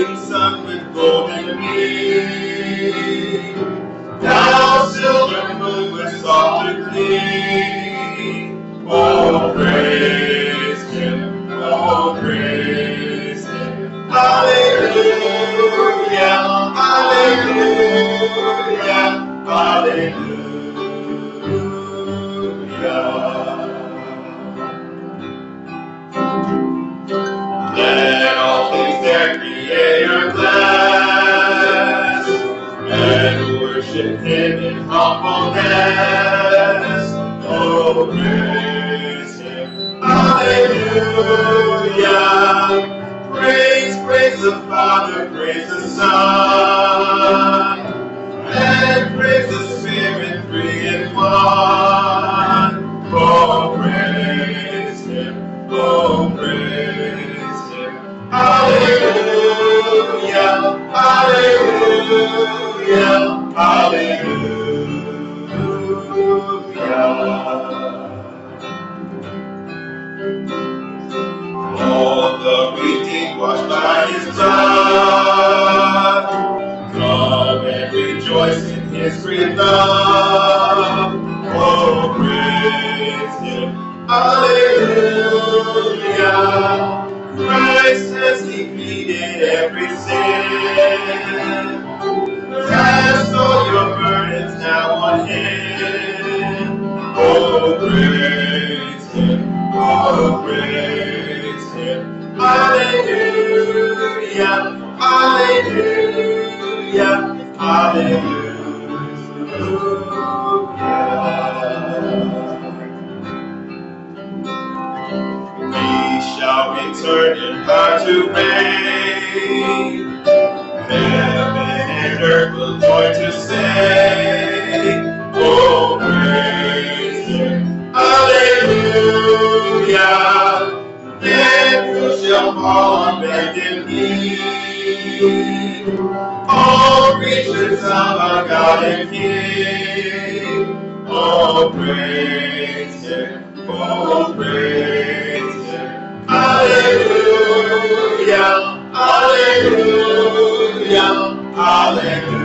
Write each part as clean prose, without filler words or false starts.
morning sun with golden beam. Now silver moon with softer gleam. Oh, praise Him, oh, praise Him. Hallelujah, hallelujah, hallelujah. Let all things their Creator bless, and worship Him in humbleness. Oh, praise Him, hallelujah. Praise, praise the Father, praise the Son, and praise the Spirit, three in one. Oh, praise Him, oh, praise Him. Hallelujah, hallelujah, hallelujah. All the redeemed washed by His blood, come and rejoice in His great love. Oh, praise Him, hallelujah. Christ has defeated every sin. Cast all your burdens now on Him. Oh, praise Him, oh, praise Him. Hallelujah, hallelujah, hallelujah. We shall return in power to reign. Heaven and earth will join to say, oh, praise Him, hallelujah. Then who shall fall on bended knee? All creatures of our God and King. Oh, praise Him, oh, praise Him. Hallelujah, hallelujah, hallelujah.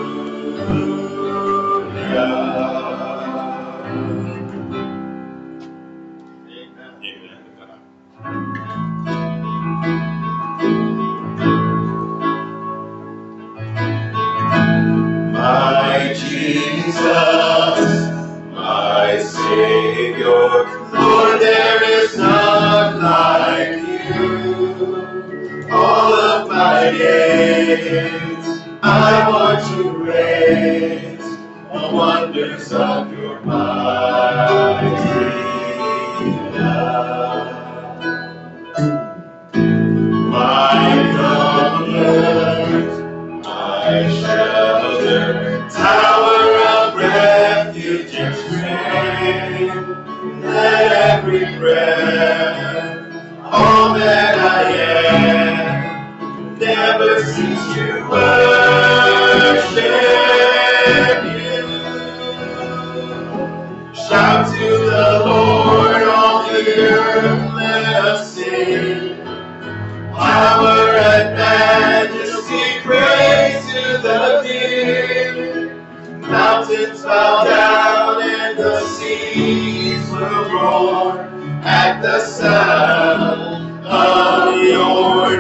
My Jesus, my Savior, Lord, there is none like you. All of my days, I want to praise the wonders of your mighty love. My comfort, my shelter, tower of refuge and strength, let every breath, all that I am, never cease to worship you. Shout to the Lord, all the earth, let us sing. Power and majesty, praise to the King. Mountains bow down and the seas will roar at the sound of your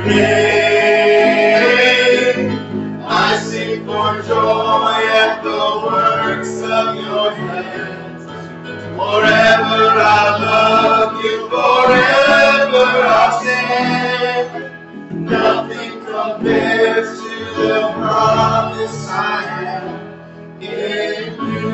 name. I sing for joy at the works of your hands. Forever I'll love you, forever I'll stand. Nothing compares to the promise I have in you.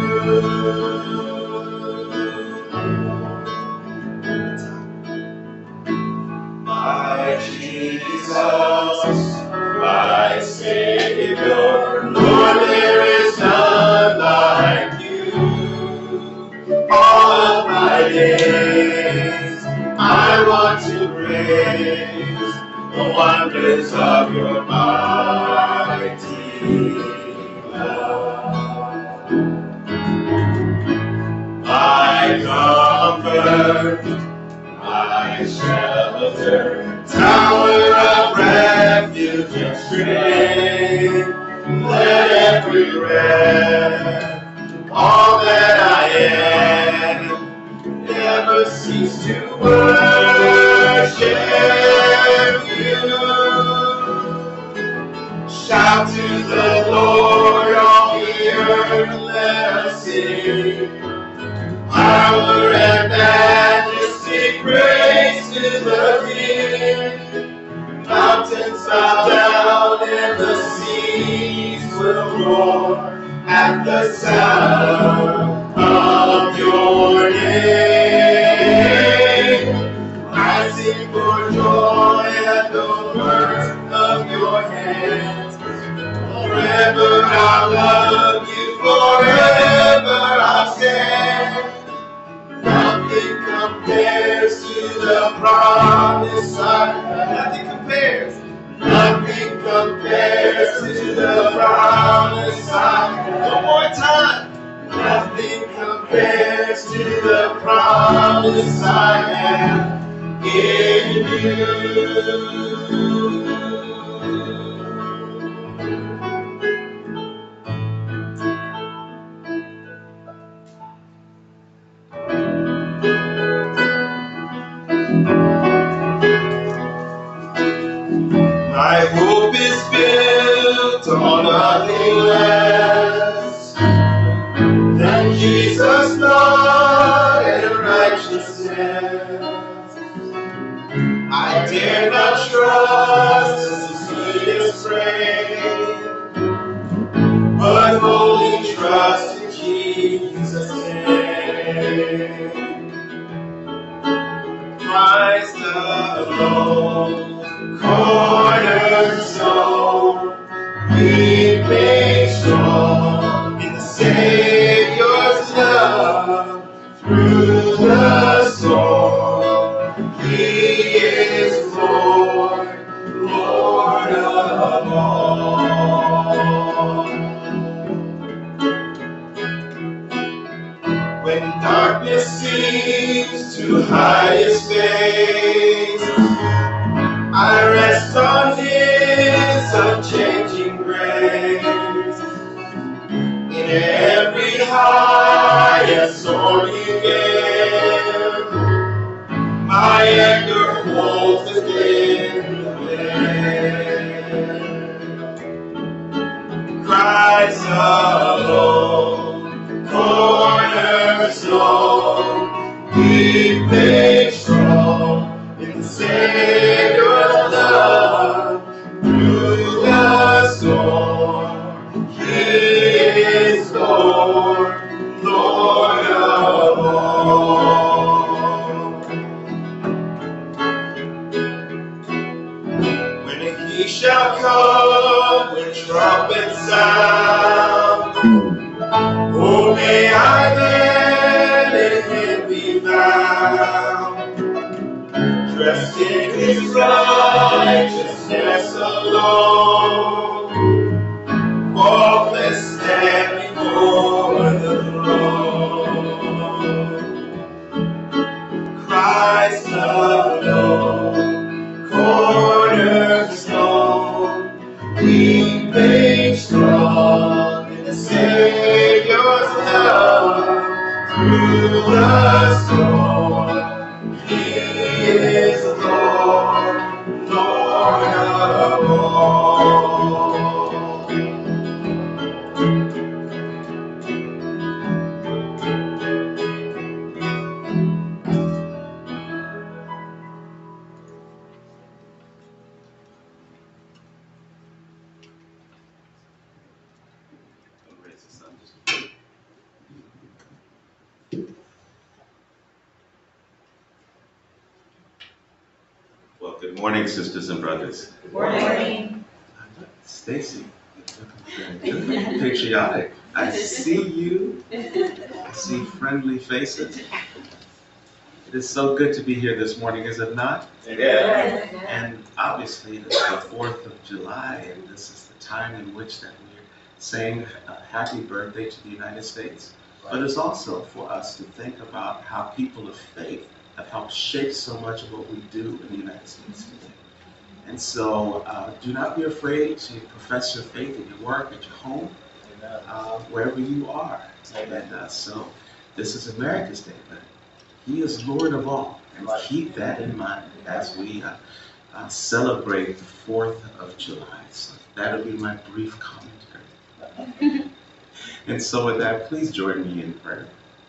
My Jesus, my Savior, Lord, there is none like you. All of my days, I want to praise the wonders of your mighty love. My comfort, my shelter, tower of refuge and strength. Let every breath, all that I am, never cease to worship you. Shout to the Lord, all the earth, let us sing. Power and majesty, praise to the King. Mountains bow down and the seas will roar at the sound of your name. I sing for joy at the works of your hands. Forever I'll love you, forever I'll stand. Nothing compares to the promise I have. Nothing compares. Nothing compares to the promise I have. One more time. Nothing compares to the promise I have in you. My hope is built on nothing less than Jesus' blood and righteousness. I dare not trust the sweetest frame, but wholly trust in Jesus' name. Christ alone, cornerstone, we made strong in the Savior's love. Through the storm, He is Lord, Lord of all. When darkness seems to hide His face, I rest on His unchanging grace. In every high and stormy gale, my anchor holds within the veil. Christ alone, cornerstone, He made strong in the Savior's love. Through the storm, He is Lord, Lord of all. When He shall come with trumpet sound, oh, may I then in Him be found, dressed in His righteousness alone, faultless stand before the throne. Christ alone, cornerstone, we made strong in the Savior's love. Through the storm, He is Lord, Lord of all. Well, good morning, sisters and brothers. Good morning. Stacy, looking patriotic. I see you. I see friendly faces. It is so good to be here this morning, is it not? Yeah. And obviously, it's the 4th of July, and this is the time in which that we're saying a happy birthday to the United States. But it's also for us to think about how people of faith have helped shape so much of what we do in the United States today. And so do not be afraid to profess your faith in your work, at your home, wherever you are. And so this is America's Day, but He is Lord of all. And keep that in mind as we celebrate the 4th of July. So that'll be my brief commentary. And so with that, please join me in prayer.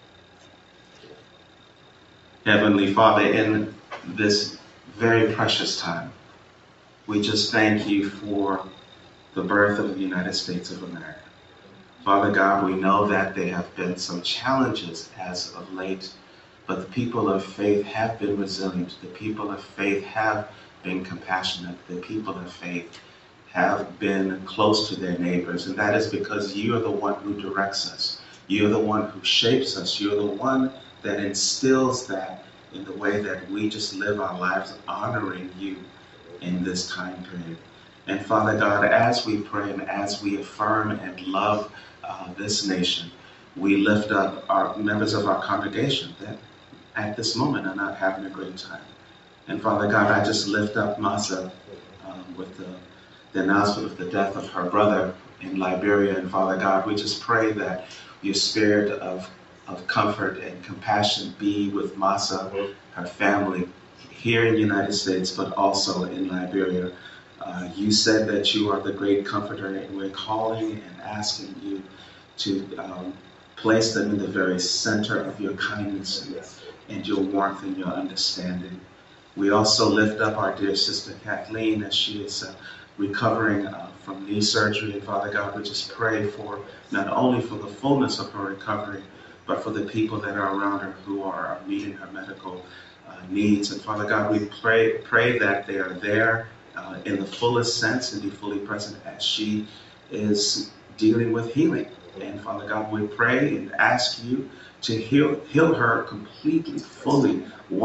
Heavenly Father, in this very precious time, we just thank you for the birth of the United States of America. Father God, we know that there have been some challenges as of late, but the people of faith have been resilient. The people of faith have been compassionate. The people of faith have been close to their neighbors, and that is because you are the one who directs us. You're the one who shapes us. You're the one that instills that in the way that we just live our lives honoring you in this time period. And Father God, as we pray and as we affirm and love this nation, we lift up our members of our congregation that at this moment are not having a great time. And Father God, I just lift up Masa with the announcement of the death of her brother in Liberia. And Father God, we just pray that your spirit of comfort and compassion be with Masa, her family, here in the United States, but also in Liberia. You said that you are the great comforter, and we're calling and asking you to place them in the very center of your kindness and your warmth and your understanding. We also lift up our dear sister Kathleen as she is recovering from knee surgery. And Father God, we just pray for not only for the fullness of her recovery, but for the people that are around her who are meeting her medical needs. And Father God, we pray that they are there in the fullest sense and be fully present as she is dealing with healing. And Father God, we pray and ask you to heal her completely, fully,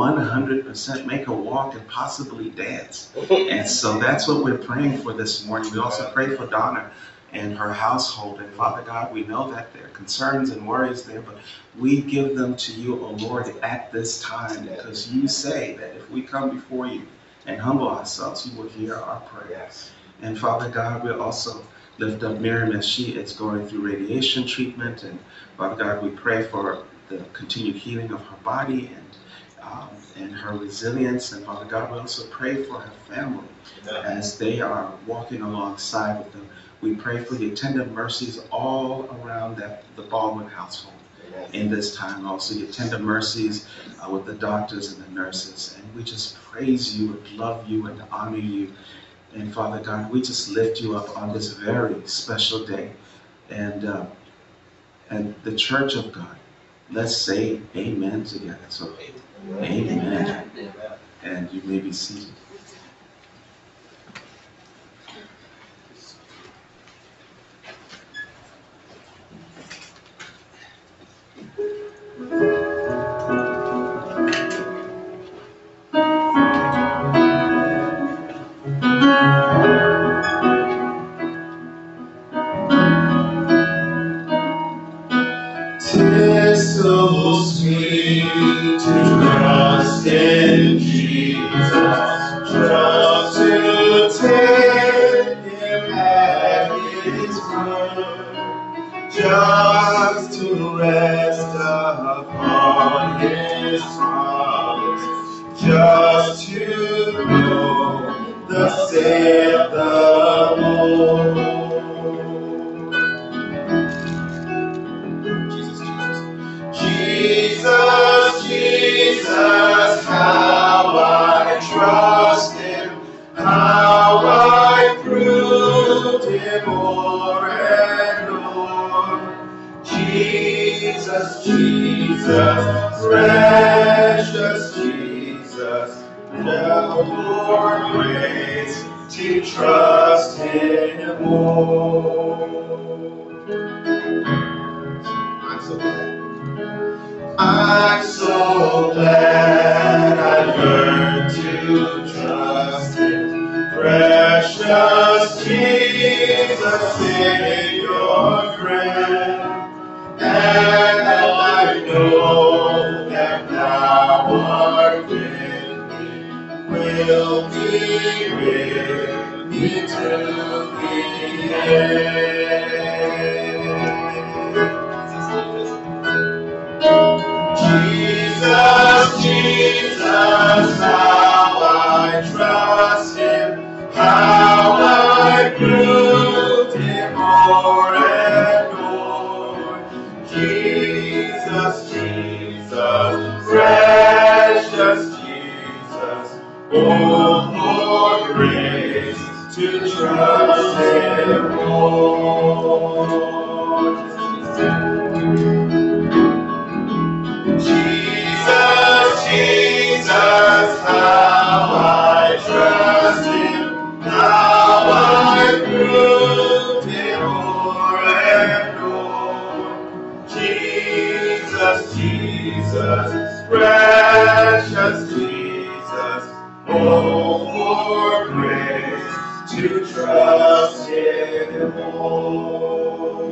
100%, make her walk and possibly dance. And so that's what we're praying for this morning. We also pray for Donna and her household. And Father God, we know that there are concerns and worries there, but we give them to you, O Lord, at this time, because you say that if we come before you and humble ourselves, you will hear our prayers. And Father God, we also lift up Miriam as she is going through radiation treatment. And Father God, we pray for the continued healing of her body and her resilience. And Father God, we also pray for her family as they are walking alongside with them. We pray for your tender mercies all around the Baldwin household in this time. Also your tender mercies with the doctors and the nurses. And we just praise you and love you and honor you. And Father God, we just lift you up on this very special day. And the Church of God, let's say amen together. So amen. And you may be seated. Tis so sweet to trust in Jesus, just to take Him at His word, just to rest upon His promise, just to know thus saith the Lord. Jesus, Jesus, how I trust Him, how I proved Him more and more. Jesus, Jesus, precious Jesus, never more grace to trust Him more. I'm so glad. I'm so glad I learned to trust Him. Precious Jesus, Savior, friend, and I know that Thou art will be with me till the end. Jesus, Jesus, how I trust Him, how I prove Him more and more. Jesus, Jesus, precious Jesus, oh, for grace to trust Him more. Jesus, Jesus, how I trust Him, how I prove Him more and more. Jesus, Jesus, precious Jesus, oh, for grace to trust Him more.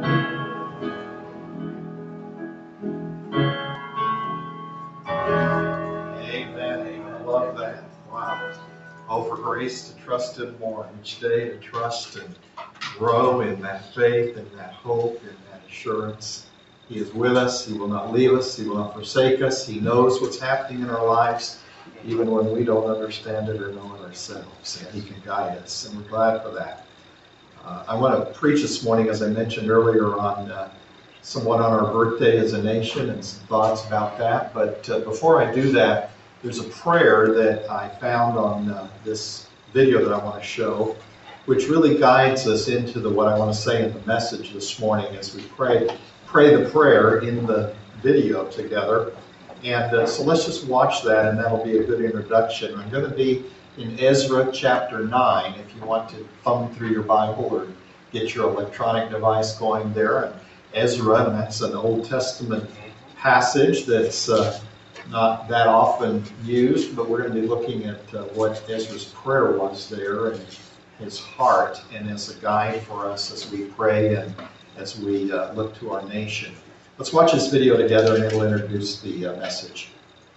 Amen. I love that. Wow. Oh, for grace to trust Him more each day, to trust and grow in that faith and that hope and that assurance. He is with us. He will not leave us. He will not forsake us. He knows what's happening in our lives, even when we don't understand it or know it ourselves. And He can guide us, and we're glad for that. I want to preach this morning, as I mentioned earlier, on somewhat on our birthday as a nation and some thoughts about that. But before I do that, there's a prayer that I found on this video that I want to show, which really guides us into what I want to say in the message this morning as we pray the prayer in the video together. And so let's just watch that, and that'll be a good introduction. I'm going to be in Ezra chapter 9, if you want to thumb through your Bible or get your electronic device going there. And Ezra, and that's an Old Testament passage that's not that often used, but we're going to be looking at what Ezra's prayer was there and his heart, and as a guide for us as we pray and as we look to our nation. Let's watch this video together, and it'll introduce the message.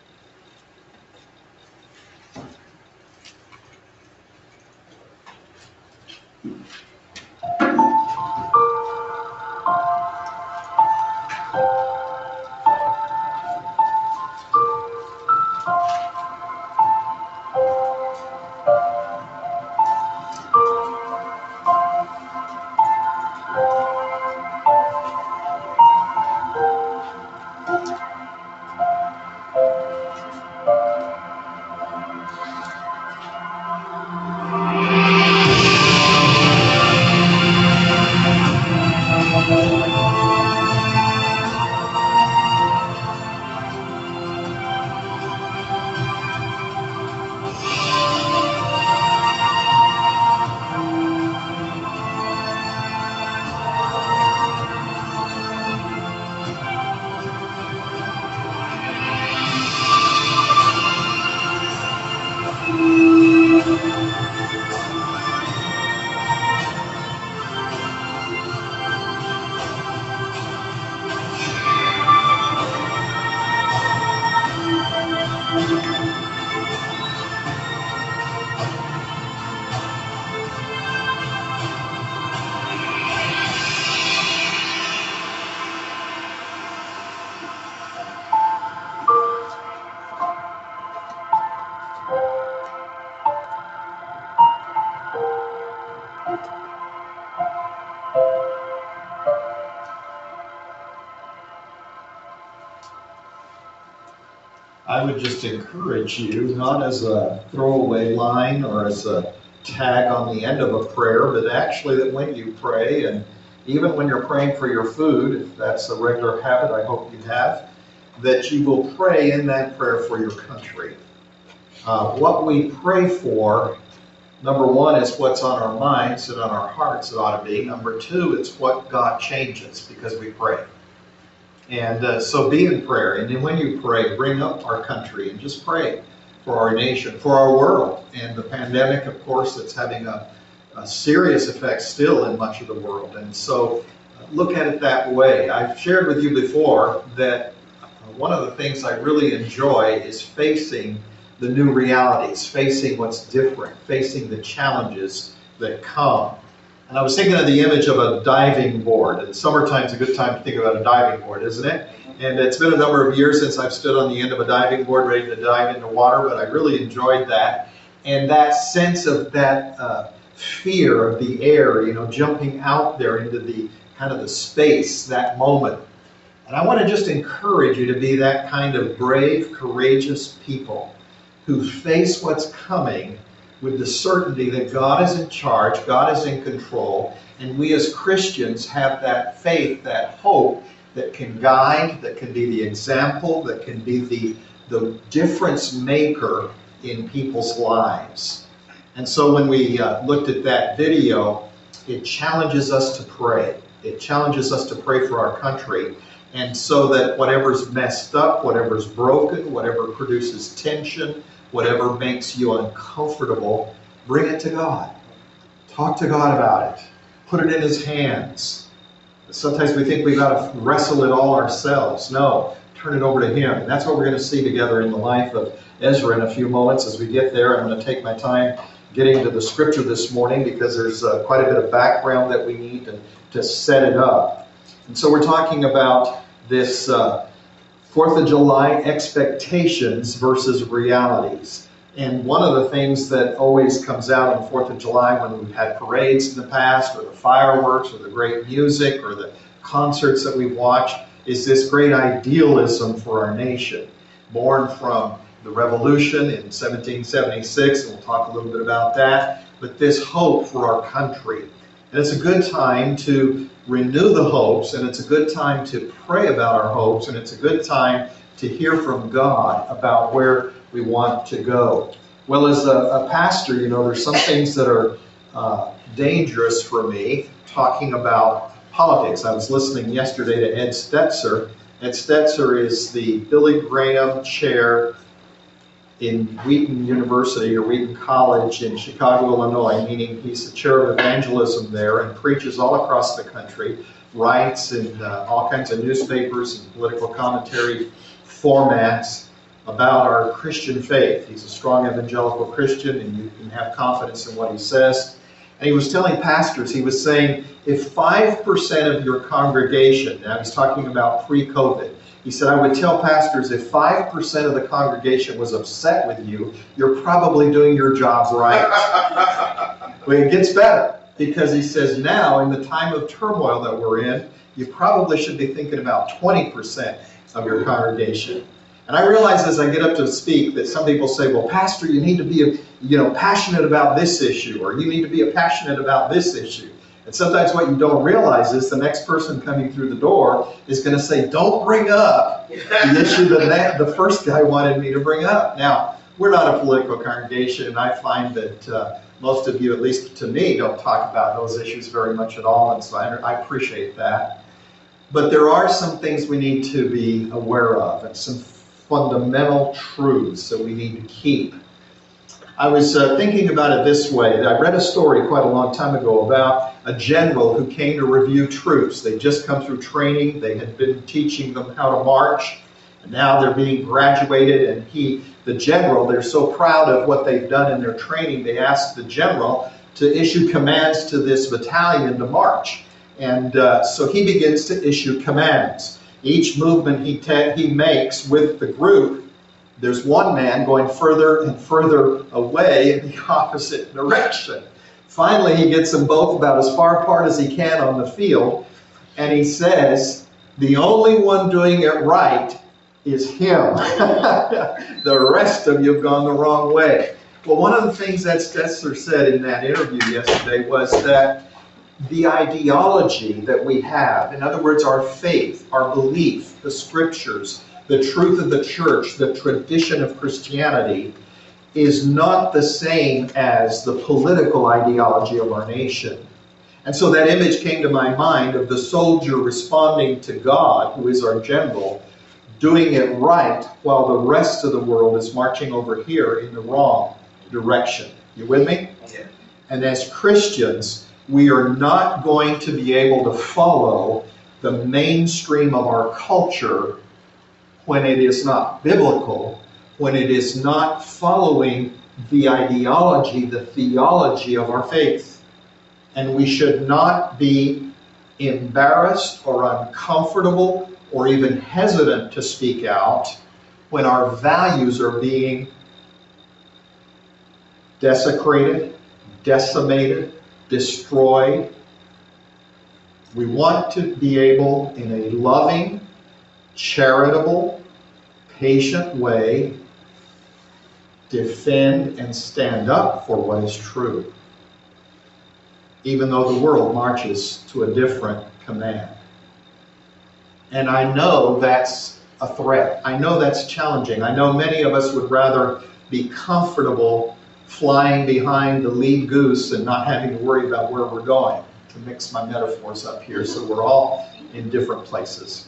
I would just encourage you, not as a throwaway line or as a tag on the end of a prayer, but actually that when you pray, and even when you're praying for your food, if that's a regular habit I hope you have, that you will pray in that prayer for your country. What we pray for, number one, is what's on our minds and on our hearts it ought to be. Number two, it's what God changes because we pray. And so be in prayer. And then when you pray, bring up our country and just pray for our nation, for our world. And the pandemic, of course, that's having a serious effect still in much of the world. And so look at it that way. I've shared with you before that one of the things I really enjoy is facing the new realities, facing what's different, facing the challenges that come. And I was thinking of the image of a diving board. And summertime's a good time to think about a diving board, isn't it? And it's been a number of years since I've stood on the end of a diving board ready to dive into water, but I really enjoyed that. And that sense of that fear of the air, you know, jumping out there into the kind of the space, that moment. And I want to just encourage you to be that kind of brave, courageous people who face what's coming with the certainty that God is in charge, God is in control, and we as Christians have that faith, that hope that can guide, that can be the example, that can be the difference maker in people's lives. And so when we looked at that video, it challenges us to pray. It challenges us to pray for our country. And so that whatever's messed up, whatever's broken, whatever produces tension, whatever makes you uncomfortable, bring it to God. Talk to God about it. Put it in His hands. Sometimes we think we've got to wrestle it all ourselves. No, turn it over to Him. And that's what we're going to see together in the life of Ezra in a few moments. As we get there, I'm going to take my time getting to the scripture this morning because there's quite a bit of background that we need to set it up. And so we're talking about this 4th of July expectations versus realities. And one of the things that always comes out on 4th of July when we've had parades in the past, or the fireworks, or the great music, or the concerts that we've watched, is this great idealism for our nation, born from the revolution in 1776, and we'll talk a little bit about that, but this hope for our country. And it's a good time to renew the hopes, and it's a good time to pray about our hopes, and it's a good time to hear from God about where we want to go. Well, as a pastor, you know, there's some things that are dangerous for me, talking about politics. I was listening yesterday to Ed Stetzer. Ed Stetzer is the Billy Graham Chair in Wheaton University or Wheaton College in Chicago, Illinois, meaning he's the chair of evangelism there and preaches all across the country, writes in all kinds of newspapers and political commentary formats about our Christian faith. He's a strong evangelical Christian, and you can have confidence in what he says. And he was telling pastors, he was saying, if 5% of your congregation, now he's talking about pre-COVID, he said, I would tell pastors, if 5% of the congregation was upset with you, you're probably doing your job right. Well, it gets better, because he says now, in the time of turmoil that we're in, you probably should be thinking about 20% of your congregation. And I realize as I get up to speak that some people say, well, Pastor, you need to be passionate about this issue, or you need to be passionate about this issue. And sometimes what you don't realize is the next person coming through the door is going to say, don't bring up the issue that the first guy wanted me to bring up. Now, we're not a political congregation, and I find that most of you, at least to me, don't talk about those issues very much at all, and so I appreciate that. But there are some things we need to be aware of, and some fundamental truths that we need to keep. I was thinking about it this way. I read a story quite a long time ago about a general who came to review troops. They'd just come through training. They had been teaching them how to march. And now they're being graduated, and the general, they're so proud of what they've done in their training, they asked the general to issue commands to this battalion to march. And so he begins to issue commands. Each movement he makes with the group, there's one man going further and further away in the opposite direction. Finally, he gets them both about as far apart as he can on the field, and he says, the only one doing it right is him. The rest of you have gone the wrong way. Well, one of the things that Stetzer said in that interview yesterday was that the ideology that we have, in other words, our faith, our belief, the scriptures, the truth of the church, the tradition of Christianity, is not the same as the political ideology of our nation. And so that image came to my mind of the soldier responding to God, who is our general, doing it right while the rest of the world is marching over here in the wrong direction. You with me? Yeah. And as Christians, we are not going to be able to follow the mainstream of our culture when it is not biblical, when it is not following the ideology, the theology of our faith. And we should not be embarrassed or uncomfortable or even hesitant to speak out when our values are being desecrated, decimated, destroyed. We want to be able, in a loving, charitable, patient way, defend and stand up for what is true, even though the world marches to a different command. And I know that's a threat. I know that's challenging. I know many of us would rather be comfortable flying behind the lead goose and not having to worry about where we're going, to mix my metaphors up here, so we're all in different places.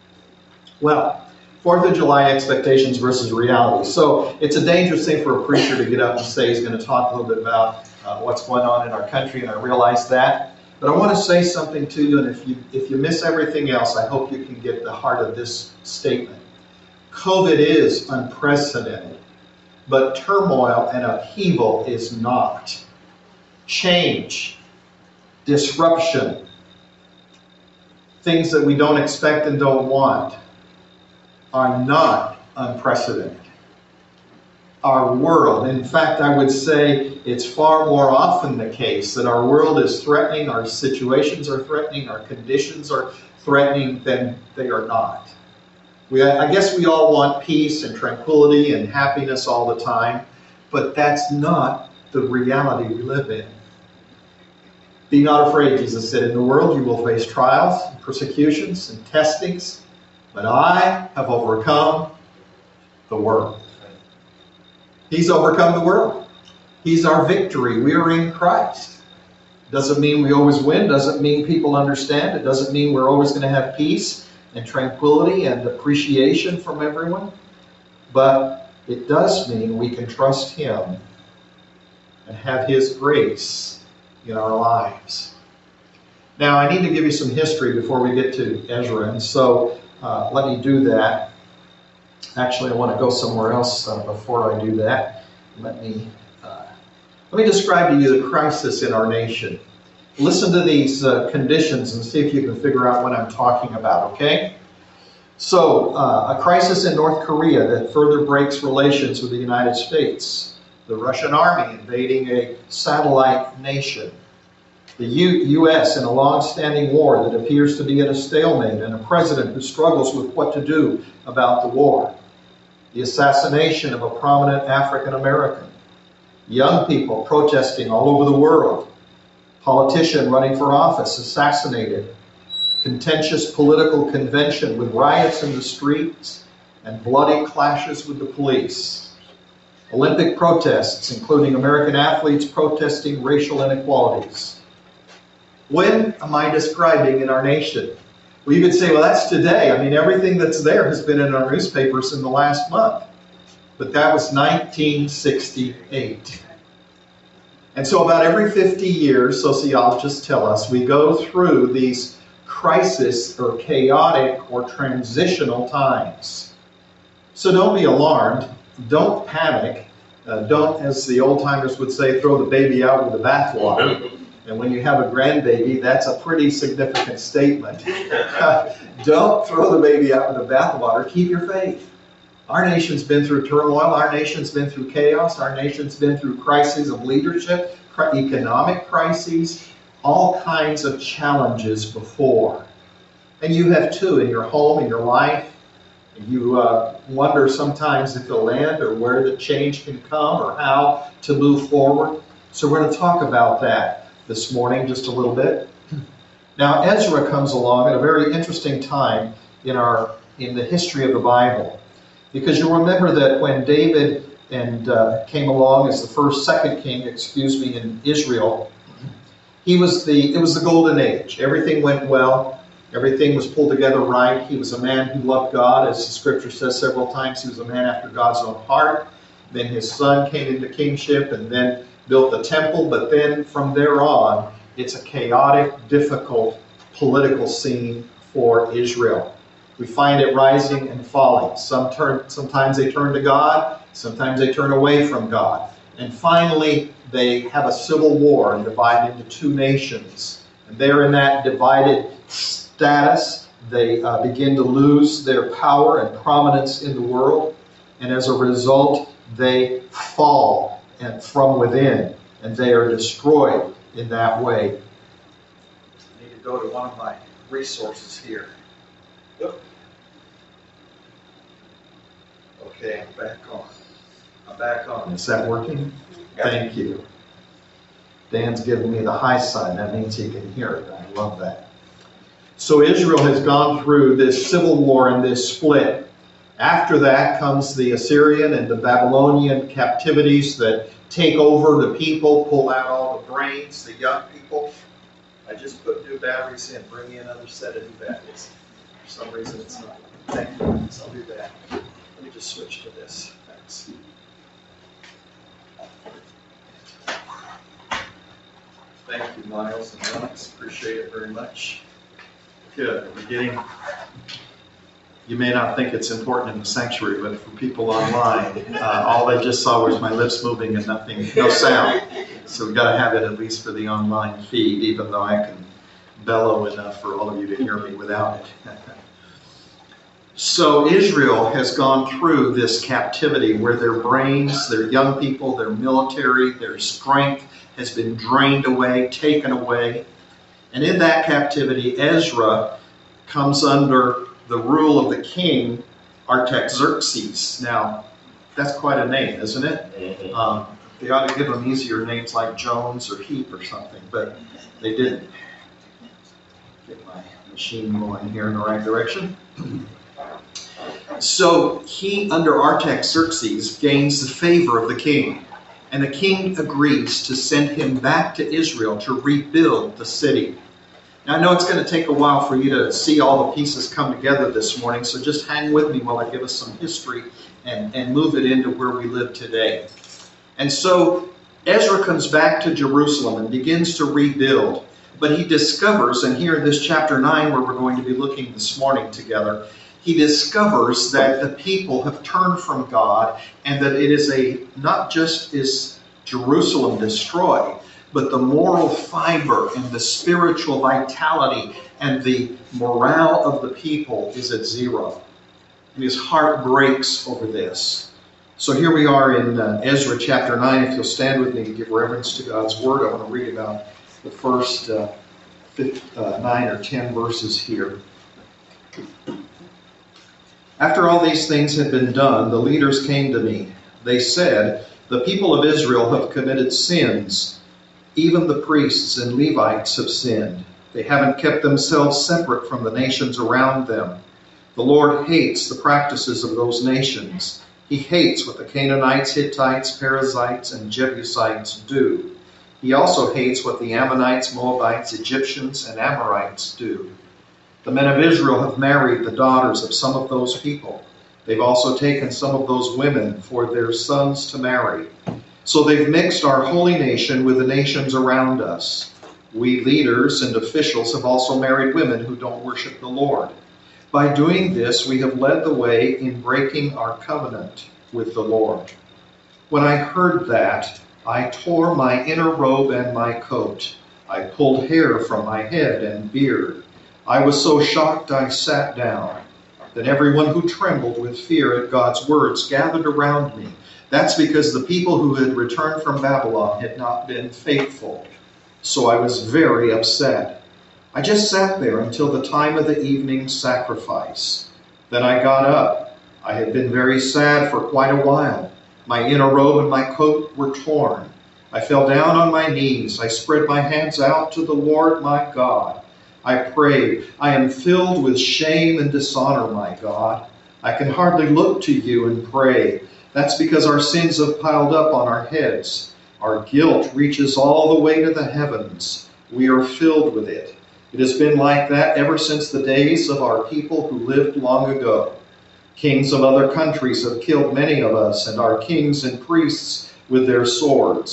Well, 4th of July expectations versus reality. So it's a dangerous thing for a preacher to get up and say he's going to talk a little bit about what's going on in our country, and I realize that. But I want to say something to you, and if you miss everything else, I hope you can get the heart of this statement. COVID is unprecedented, but turmoil and upheaval is not. Change, disruption, things that we don't expect and don't want, are not unprecedented. Our world, in fact, I would say it's far more often the case that our world is threatening, our situations are threatening, our conditions are threatening than they are not. I guess we all want peace and tranquility and happiness all the time, but that's not the reality we live in. Be not afraid, Jesus said, in the world you will face trials, and persecutions, and testings, but I have overcome the world. He's overcome the world. He's our victory. We are in Christ. Doesn't mean we always win. Doesn't mean people understand. It doesn't mean we're always going to have peace and tranquility and appreciation from everyone. But it does mean we can trust Him and have His grace in our lives. Now, I need to give you some history before we get to Ezra, and so let me do that. Actually, I want to go somewhere else before I do that. Let me describe to you the crisis in our nation. Listen to these conditions and see if you can figure out what I'm talking about, okay? So, a crisis in North Korea that further breaks relations with the United States. The Russian army invading a satellite nation. The U.S. in a long-standing war that appears to be at a stalemate, and a president who struggles with what to do about the war. The assassination of a prominent African American. Young people protesting all over the world. Politician running for office assassinated. Contentious political convention with riots in the streets and bloody clashes with the police. Olympic protests, including American athletes protesting racial inequalities. When am I describing in our nation? Well, you could say, well, that's today. I mean, everything that's there has been in our newspapers in the last month. But that was 1968. And so about every 50 years, sociologists tell us, we go through these crisis or chaotic or transitional times. So don't be alarmed. Don't panic. Don't, as the old-timers would say, throw the baby out with the bathwater. And when you have a grandbaby, that's a pretty significant statement. Don't throw the baby out with the bathwater. Keep your faith. Our nation's been through turmoil. Our nation's been through chaos. Our nation's been through crises of leadership, economic crises, all kinds of challenges before. And you have too in your home, in your life. You wonder sometimes if you'll land or where the change can come or how to move forward. So we're going to talk about that this morning just a little bit. Now, Ezra comes along at a very interesting time in the history of the Bible, because you'll remember that when David came along as the second king, in Israel, it was the golden age. Everything went well. Everything was pulled together right. He was a man who loved God, as the scripture says several times. He was a man after God's own heart. Then his son came into kingship and then built the temple. But then from there on, it's a chaotic, difficult political scene for Israel. We find it rising and falling. Sometimes they turn to God, sometimes they turn away from God. And finally, they have a civil war and divide into two nations. And they're in that divided status. They begin to lose their power and prominence in the world. And as a result, they fall from within. And they are destroyed in that way. I need to go to one of my resources here. Okay, I'm back on. Is that working? Thank you. Dan's giving me the high sign. That means he can hear it. I love that. So Israel has gone through this civil war and this split. After that comes the Assyrian and the Babylonian captivities that take over the people, pull out all the brains, the young people. I just put new batteries in. Bring me another set of new batteries. For some reason it's not. Thank you. So I'll do that. Let me just switch to this. Thanks. Thank you, Miles and Alex. Appreciate it very much. Good. We're getting. You may not think it's important in the sanctuary, but for people online, all they just saw was my lips moving and nothing, no sound. So we've got to have it at least for the online feed, even though I can bellow enough for all of you to hear me without it. So Israel has gone through this captivity where their brains, their young people, their military, their strength has been drained away, taken away. And in that captivity, Ezra comes under the rule of the king, Artaxerxes. Now, that's quite a name, isn't it? They ought to give them easier names like Jones or Heap or something, but they didn't. Get my machine going here in the right direction. So he, under Artaxerxes, gains the favor of the king. And the king agrees to send him back to Israel to rebuild the city. Now, I know it's going to take a while for you to see all the pieces come together this morning, so just hang with me while I give us some history and move it into where we live today. And so Ezra comes back to Jerusalem and begins to rebuild. But he discovers, and here in this chapter 9 where we're going to be looking this morning together, he discovers that the people have turned from God and that it is not just is Jerusalem destroyed, but the moral fiber and the spiritual vitality and the morale of the people is at zero. And his heart breaks over this. So here we are in Ezra chapter 9. If you'll stand with me to give reverence to God's word, I want to read about the first 9 or 10 verses here. After all these things had been done, the leaders came to me. They said, "The people of Israel have committed sins. Even the priests and Levites have sinned. They haven't kept themselves separate from the nations around them. The Lord hates the practices of those nations. He hates what the Canaanites, Hittites, Perizzites, and Jebusites do. He also hates what the Ammonites, Moabites, Egyptians, and Amorites do. The men of Israel have married the daughters of some of those people. They've also taken some of those women for their sons to marry. So they've mixed our holy nation with the nations around us. We leaders and officials have also married women who don't worship the Lord. By doing this, we have led the way in breaking our covenant with the Lord." When I heard that, I tore my inner robe and my coat. I pulled hair from my head and beard. I was so shocked I sat down. Then everyone who trembled with fear at God's words gathered around me. That's because the people who had returned from Babylon had not been faithful. So I was very upset. I just sat there until the time of the evening sacrifice. Then I got up. I had been very sad for quite a while. My inner robe and my coat were torn. I fell down on my knees. I spread my hands out to the Lord my God. I prayed, "I am filled with shame and dishonor, my God. I can hardly look to you and pray. That's because our sins have piled up on our heads. Our guilt reaches all the way to the heavens. We are filled with it. It has been like that ever since the days of our people who lived long ago. Kings of other countries have killed many of us, and our kings and priests with their swords.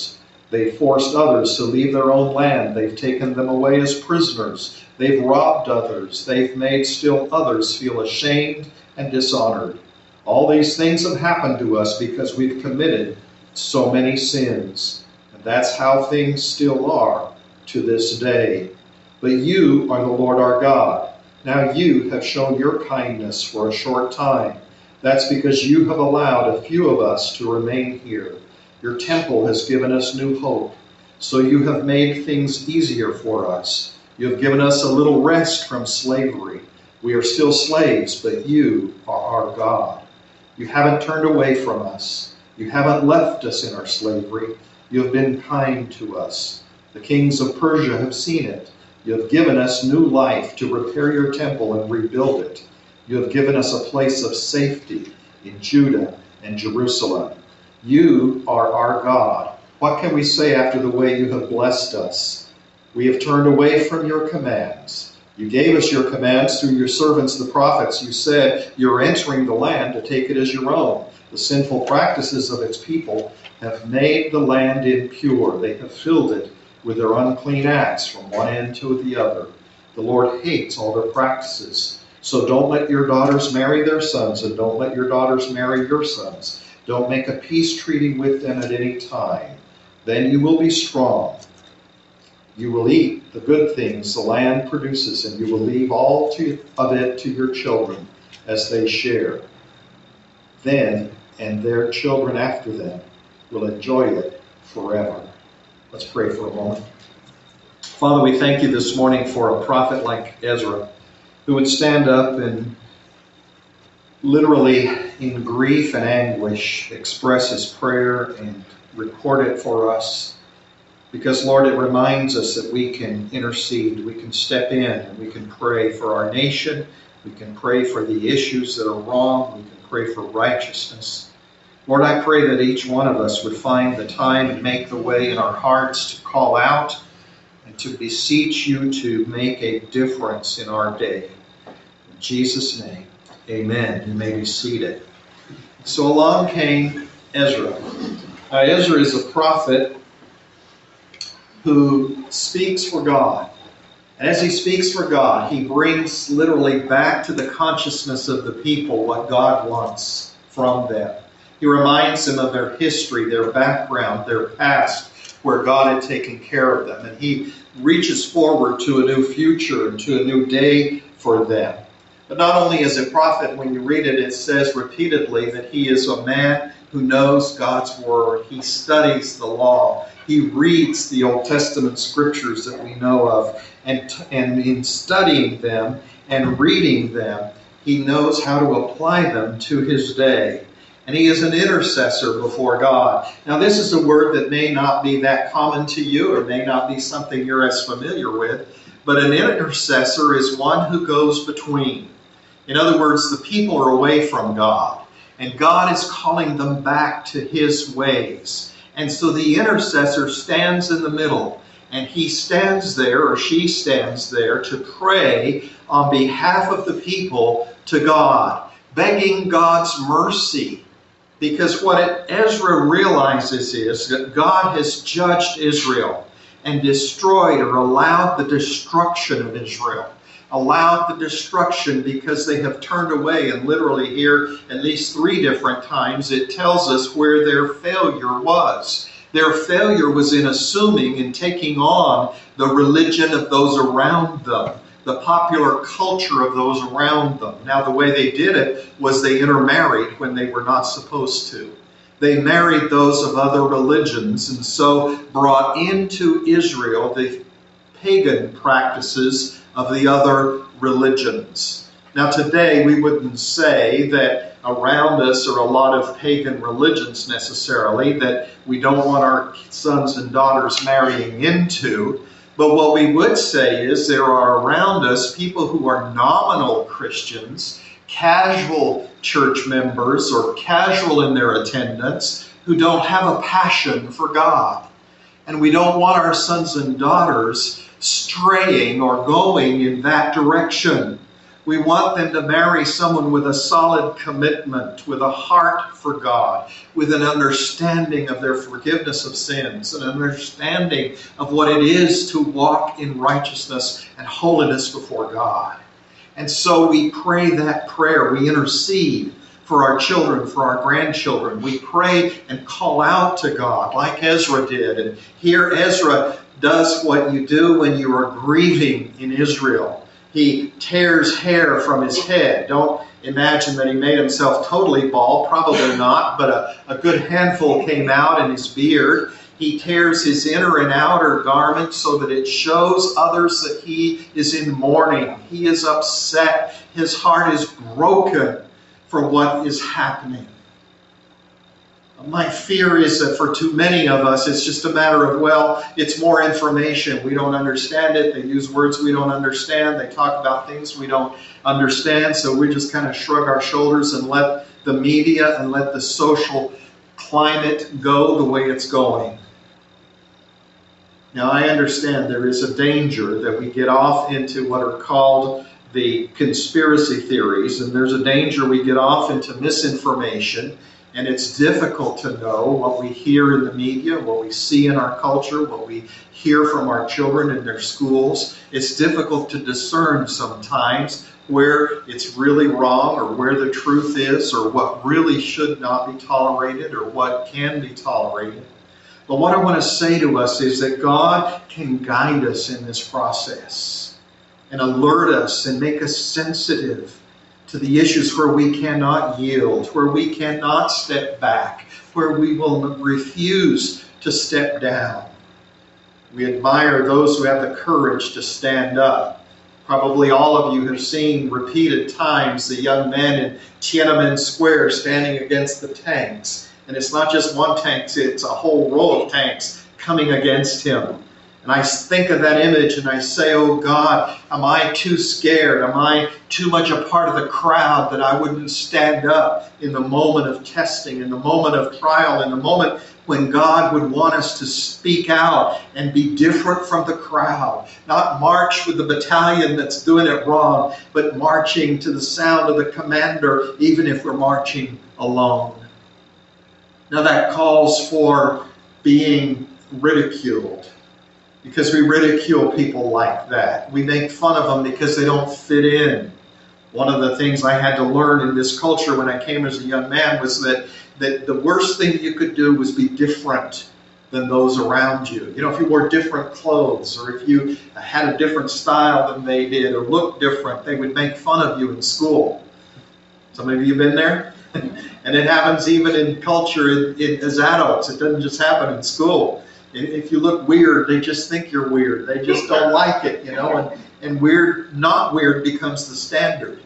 They've forced others to leave their own land. They've taken them away as prisoners. They've robbed others. They've made still others feel ashamed and dishonored. All these things have happened to us because we've committed so many sins. And that's how things still are to this day. But you are the Lord our God. Now you have shown your kindness for a short time. That's because you have allowed a few of us to remain here. Your temple has given us new hope. So you have made things easier for us. You have given us a little rest from slavery. We are still slaves, but you are our God. You haven't turned away from us. You haven't left us in our slavery. You have been kind to us. The kings of Persia have seen it. You have given us new life to repair your temple and rebuild it. You have given us a place of safety in Judah and Jerusalem. You are our God. What can we say after the way you have blessed us? We have turned away from your commands. You gave us your commands through your servants, the prophets. You said you're entering the land to take it as your own. The sinful practices of its people have made the land impure. They have filled it with their unclean acts from one end to the other. The Lord hates all their practices. So don't let your daughters marry their sons, and don't let your daughters marry your sons. Don't make a peace treaty with them at any time. Then you will be strong. You will eat the good things the land produces, and you will leave all of it to your children as they share. Then, and their children after them, will enjoy it forever. Let's pray for a moment. Father, we thank you this morning for a prophet like Ezra, who would stand up and literally in grief and anguish express his prayer and record it for us. Because, Lord, it reminds us that we can intercede, we can step in, and we can pray for our nation, we can pray for the issues that are wrong, we can pray for righteousness. Lord, I pray that each one of us would find the time and make the way in our hearts to call out and to beseech you to make a difference in our day. In Jesus' name, amen. You may be seated. So along came Ezra. Now, Ezra is a prophet who speaks for God. And as he speaks for God, he brings literally back to the consciousness of the people what God wants from them. He reminds them of their history, their background, their past, where God had taken care of them. And he reaches forward to a new future and to a new day for them. But not only is a prophet, when you read it, it says repeatedly that he is a man who knows God's word. He studies the law. He reads the Old Testament scriptures that we know of. And in studying them and reading them, he knows how to apply them to his day. And he is an intercessor before God. Now, this is a word that may not be that common to you or may not be something you're as familiar with. But an intercessor is one who goes between. In other words, the people are away from God. And God is calling them back to his ways. And so the intercessor stands in the middle. And he stands there, or she stands there, to pray on behalf of the people to God, begging God's mercy. Because what Ezra realizes is that God has judged Israel and destroyed or allowed the destruction of Israel. Allowed the destruction because they have turned away. And literally here, at least 3 different times, it tells us where their failure was. Their failure was in assuming and taking on the religion of those around them, the popular culture of those around them. Now, the way they did it was they intermarried when they were not supposed to. They married those of other religions and so brought into Israel the pagan practices of the other religions. Now, today we wouldn't say that around us are a lot of pagan religions necessarily that we don't want our sons and daughters marrying into. But what we would say is there are around us people who are nominal Christians, casual church members, or casual in their attendance, who don't have a passion for God. And we don't want our sons and daughters straying or going in that direction. We want them to marry someone with a solid commitment, with a heart for God, with an understanding of their forgiveness of sins, an understanding of what it is to walk in righteousness and holiness before God. And so we pray that prayer. We intercede for our children, for our grandchildren. We pray and call out to God like Ezra did. And here Ezra does what you do when you are grieving in Israel. He tears hair from his head. Don't imagine that he made himself totally bald. Probably not, but a good handful came out in his beard. He tears his inner and outer garment so that it shows others that he is in mourning. He is upset. His heart is broken for what is happening. My fear is that for too many of us, it's just a matter of, well, it's more information. We don't understand it. They use words we don't understand. They talk about things we don't understand. So we just kind of shrug our shoulders and let the media and let the social climate go the way it's going. Now, I understand there is a danger that we get off into what are called the conspiracy theories, and there's a danger we get off into misinformation, and it's difficult to know what we hear in the media, what we see in our culture, what we hear from our children in their schools. It's difficult to discern sometimes where it's really wrong or where the truth is or what really should not be tolerated or what can be tolerated. But what I want to say to us is that God can guide us in this process and alert us and make us sensitive to the issues where we cannot yield, where we cannot step back, where we will refuse to step down. We admire those who have the courage to stand up. Probably all of you have seen repeated times the young men in Tiananmen Square standing against the tanks. And it's not just one tank, it's a whole row of tanks coming against him. And I think of that image and I say, oh God, am I too scared? Am I too much a part of the crowd that I wouldn't stand up in the moment of testing, in the moment of trial, in the moment when God would want us to speak out and be different from the crowd? Not march with the battalion that's doing it wrong, but marching to the sound of the commander, even if we're marching alone. Now that calls for being ridiculed, because we ridicule people like that. We make fun of them because they don't fit in. One of the things I had to learn in this culture when I came as a young man was that the worst thing you could do was be different than those around you. You know, if you wore different clothes or if you had a different style than they did or looked different, they would make fun of you in school. Some of you have been there? And it happens even in culture as adults. It doesn't just happen in school. If you look weird, they just think you're weird. They just don't like it, you know. And weird, not weird becomes the standard.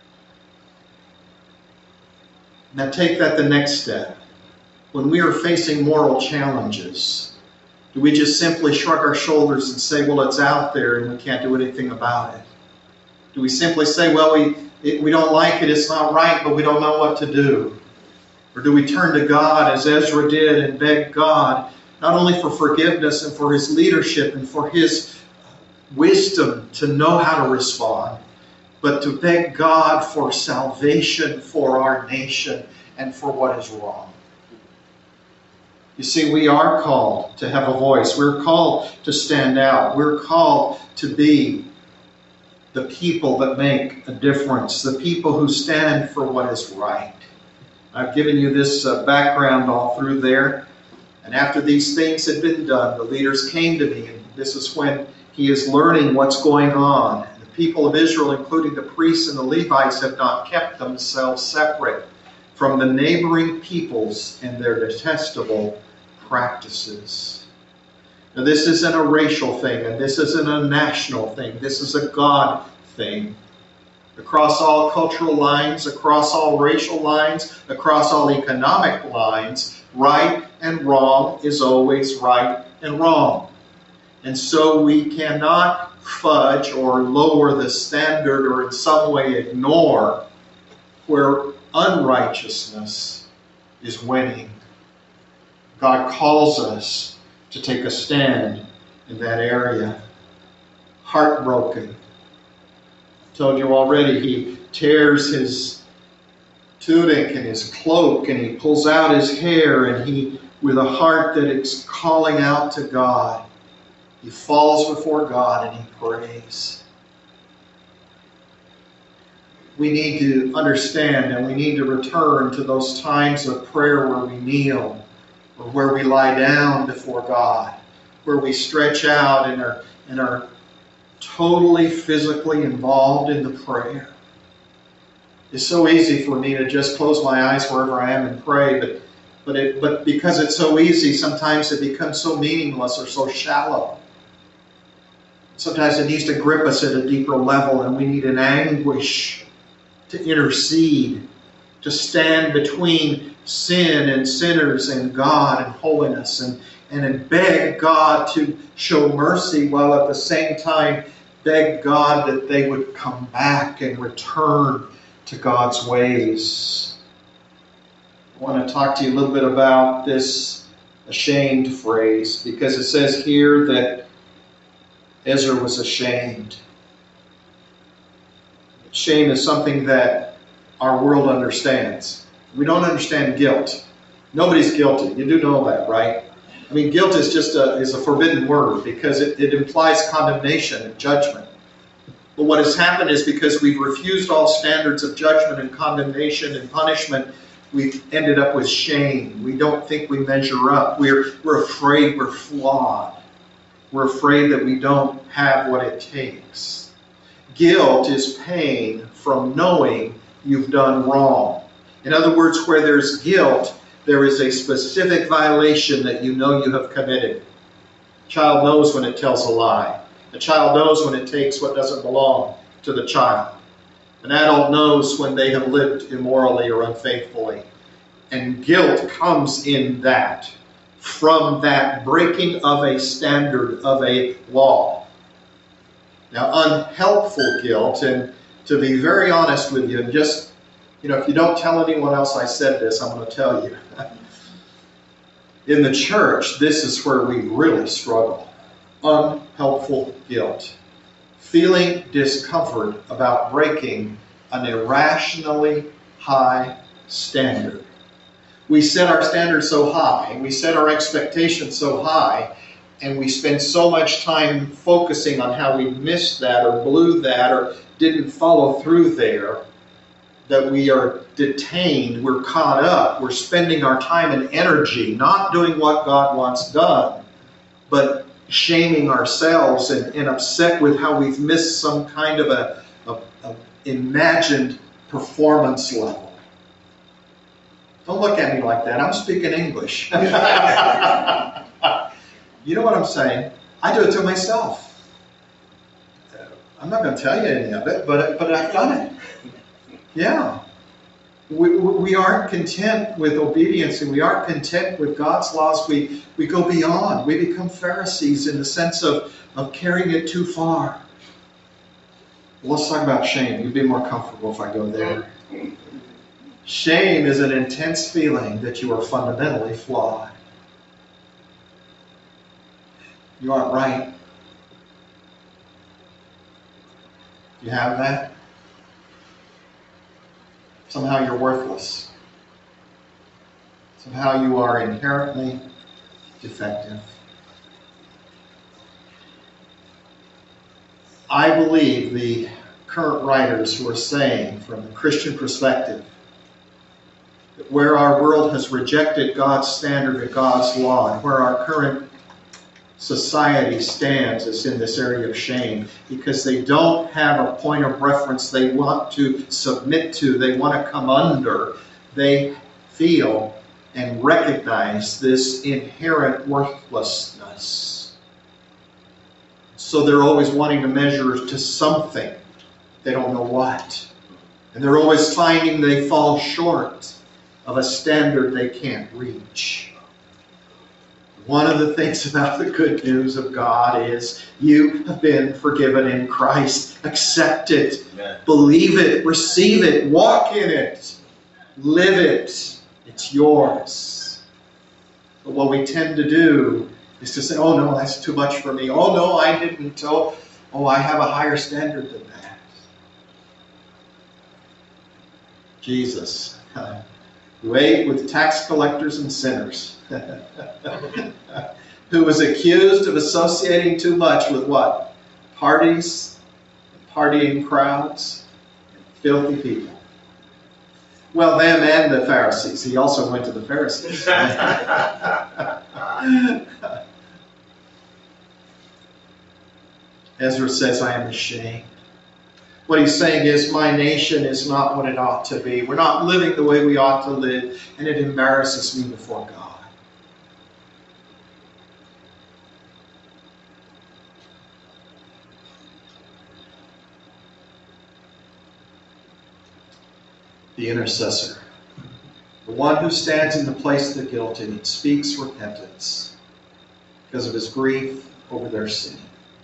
Now take that the next step. When we are facing moral challenges, do we just simply shrug our shoulders and say, well, it's out there and we can't do anything about it? Do we simply say, well, we don't like it, it's not right, but we don't know what to do? Or do we turn to God as Ezra did and beg God, not only for forgiveness and for His leadership and for His wisdom to know how to respond, but to beg God for salvation for our nation and for what is wrong? You see, we are called to have a voice. We're called to stand out. We're called to be the people that make a difference, the people who stand for what is right. I've given you this background all through there. And after these things had been done, the leaders came to me, and this is when he is learning what's going on. The people of Israel, including the priests and the Levites, have not kept themselves separate from the neighboring peoples and their detestable practices. Now, this isn't a racial thing, and this isn't a national thing. This is a God thing. Across all cultural lines, across all racial lines, across all economic lines, right and wrong is always right and wrong. And so we cannot fudge or lower the standard or in some way ignore where unrighteousness is winning. God calls us to take a stand in that area. Heartbroken. Told you already, he tears his tunic and his cloak, and he pulls out his hair, and he, with a heart that is calling out to God, he falls before God and he prays. We need to understand, and we need to return to those times of prayer where we kneel, or where we lie down before God, where we stretch out and are totally physically involved in the prayer. It's so easy for me to just close my eyes wherever I am and pray, but because it's so easy, sometimes it becomes so meaningless or so shallow. Sometimes it needs to grip us at a deeper level, and we need an anguish to intercede, to stand between sin and sinners and God and holiness, and beg God to show mercy, while at the same time beg God that they would come back and return to God's ways. I want to talk to you a little bit about this ashamed phrase, because it says here that Ezra was ashamed. Shame is something that our world understands. We don't understand guilt. Nobody's guilty. You do know that, right? I mean, guilt is just a forbidden word, because it implies condemnation and judgment. But what has happened is, because we've refused all standards of judgment and condemnation and punishment, we've ended up with shame. We don't think we measure up. We're afraid we're flawed. We're afraid that we don't have what it takes. Guilt is pain from knowing you've done wrong. In other words, where there's guilt, there is a specific violation that you know you have committed. A child knows when it tells a lie. A child knows when it takes what doesn't belong to the child. An adult knows when they have lived immorally or unfaithfully. And guilt comes in that, from that breaking of a standard of a law. Now, unhelpful guilt, and to be very honest with you, and just, if you don't tell anyone else I said this, I'm going to tell you. In the church, this is where we really struggle. Unhelpful guilt. Feeling discomfort about breaking an irrationally high standard. We set our standards so high, we set our expectations so high, and we spend so much time focusing on how we missed that or blew that or didn't follow through there, that we are detained, we're caught up, we're spending our time and energy not doing what God wants done, but shaming ourselves and upset with how we've missed some kind of a imagined performance level. Don't look at me like that. I'm speaking English. You know what I'm saying? I do it to myself. I'm not going to tell you any of it, but I've done it. Yeah. We aren't content with obedience, and we aren't content with God's laws. We go beyond. We become Pharisees in the sense of carrying it too far. Well, let's talk about shame. You'd be more comfortable if I go there. Shame is an intense feeling that you are fundamentally flawed. You aren't right. You have that? Somehow you're worthless. Somehow you are inherently defective. I believe the current writers who are saying, from the Christian perspective, that where our world has rejected God's standard and God's law, and where our current society stands is in this area of shame, because they don't have a point of reference they want to submit to, they want to come under. They feel and recognize this inherent worthlessness. So they're always wanting to measure to something. They don't know what. And they're always finding they fall short of a standard they can't reach. One of the things about the good news of God is you have been forgiven in Christ. Accept it. Amen. Believe it. Receive it. Walk in it. Live it. It's yours. But what we tend to do is to say, oh no, that's too much for me. Oh no, I didn't. Oh, I have a higher standard than that. Jesus, who ate with tax collectors and sinners, who was accused of associating too much with what? Parties, partying crowds, filthy people. Well, them and the Pharisees. He also went to the Pharisees. Ezra says, I am ashamed. What he's saying is, my nation is not what it ought to be. We're not living the way we ought to live, and it embarrasses me before God. The intercessor, the one who stands in the place of the guilty and speaks repentance because of his grief over their sin.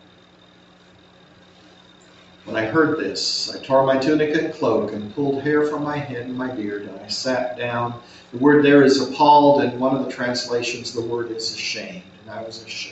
When I heard this, I tore my tunic and cloak and pulled hair from my head and my beard, and I sat down. The word there is appalled. In one of the translations, the word is ashamed, and I was ashamed.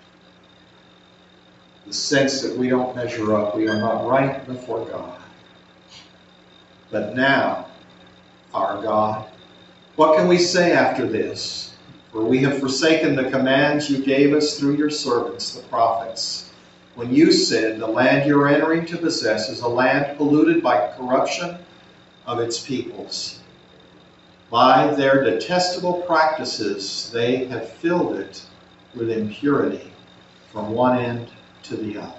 The sense that we don't measure up, we are not right before God. But now, our God, what can we say after this? For we have forsaken the commands you gave us through your servants, the prophets, when you said, the land you're entering to possess is a land polluted by corruption of its peoples. By their detestable practices, they have filled it with impurity from one end to the other.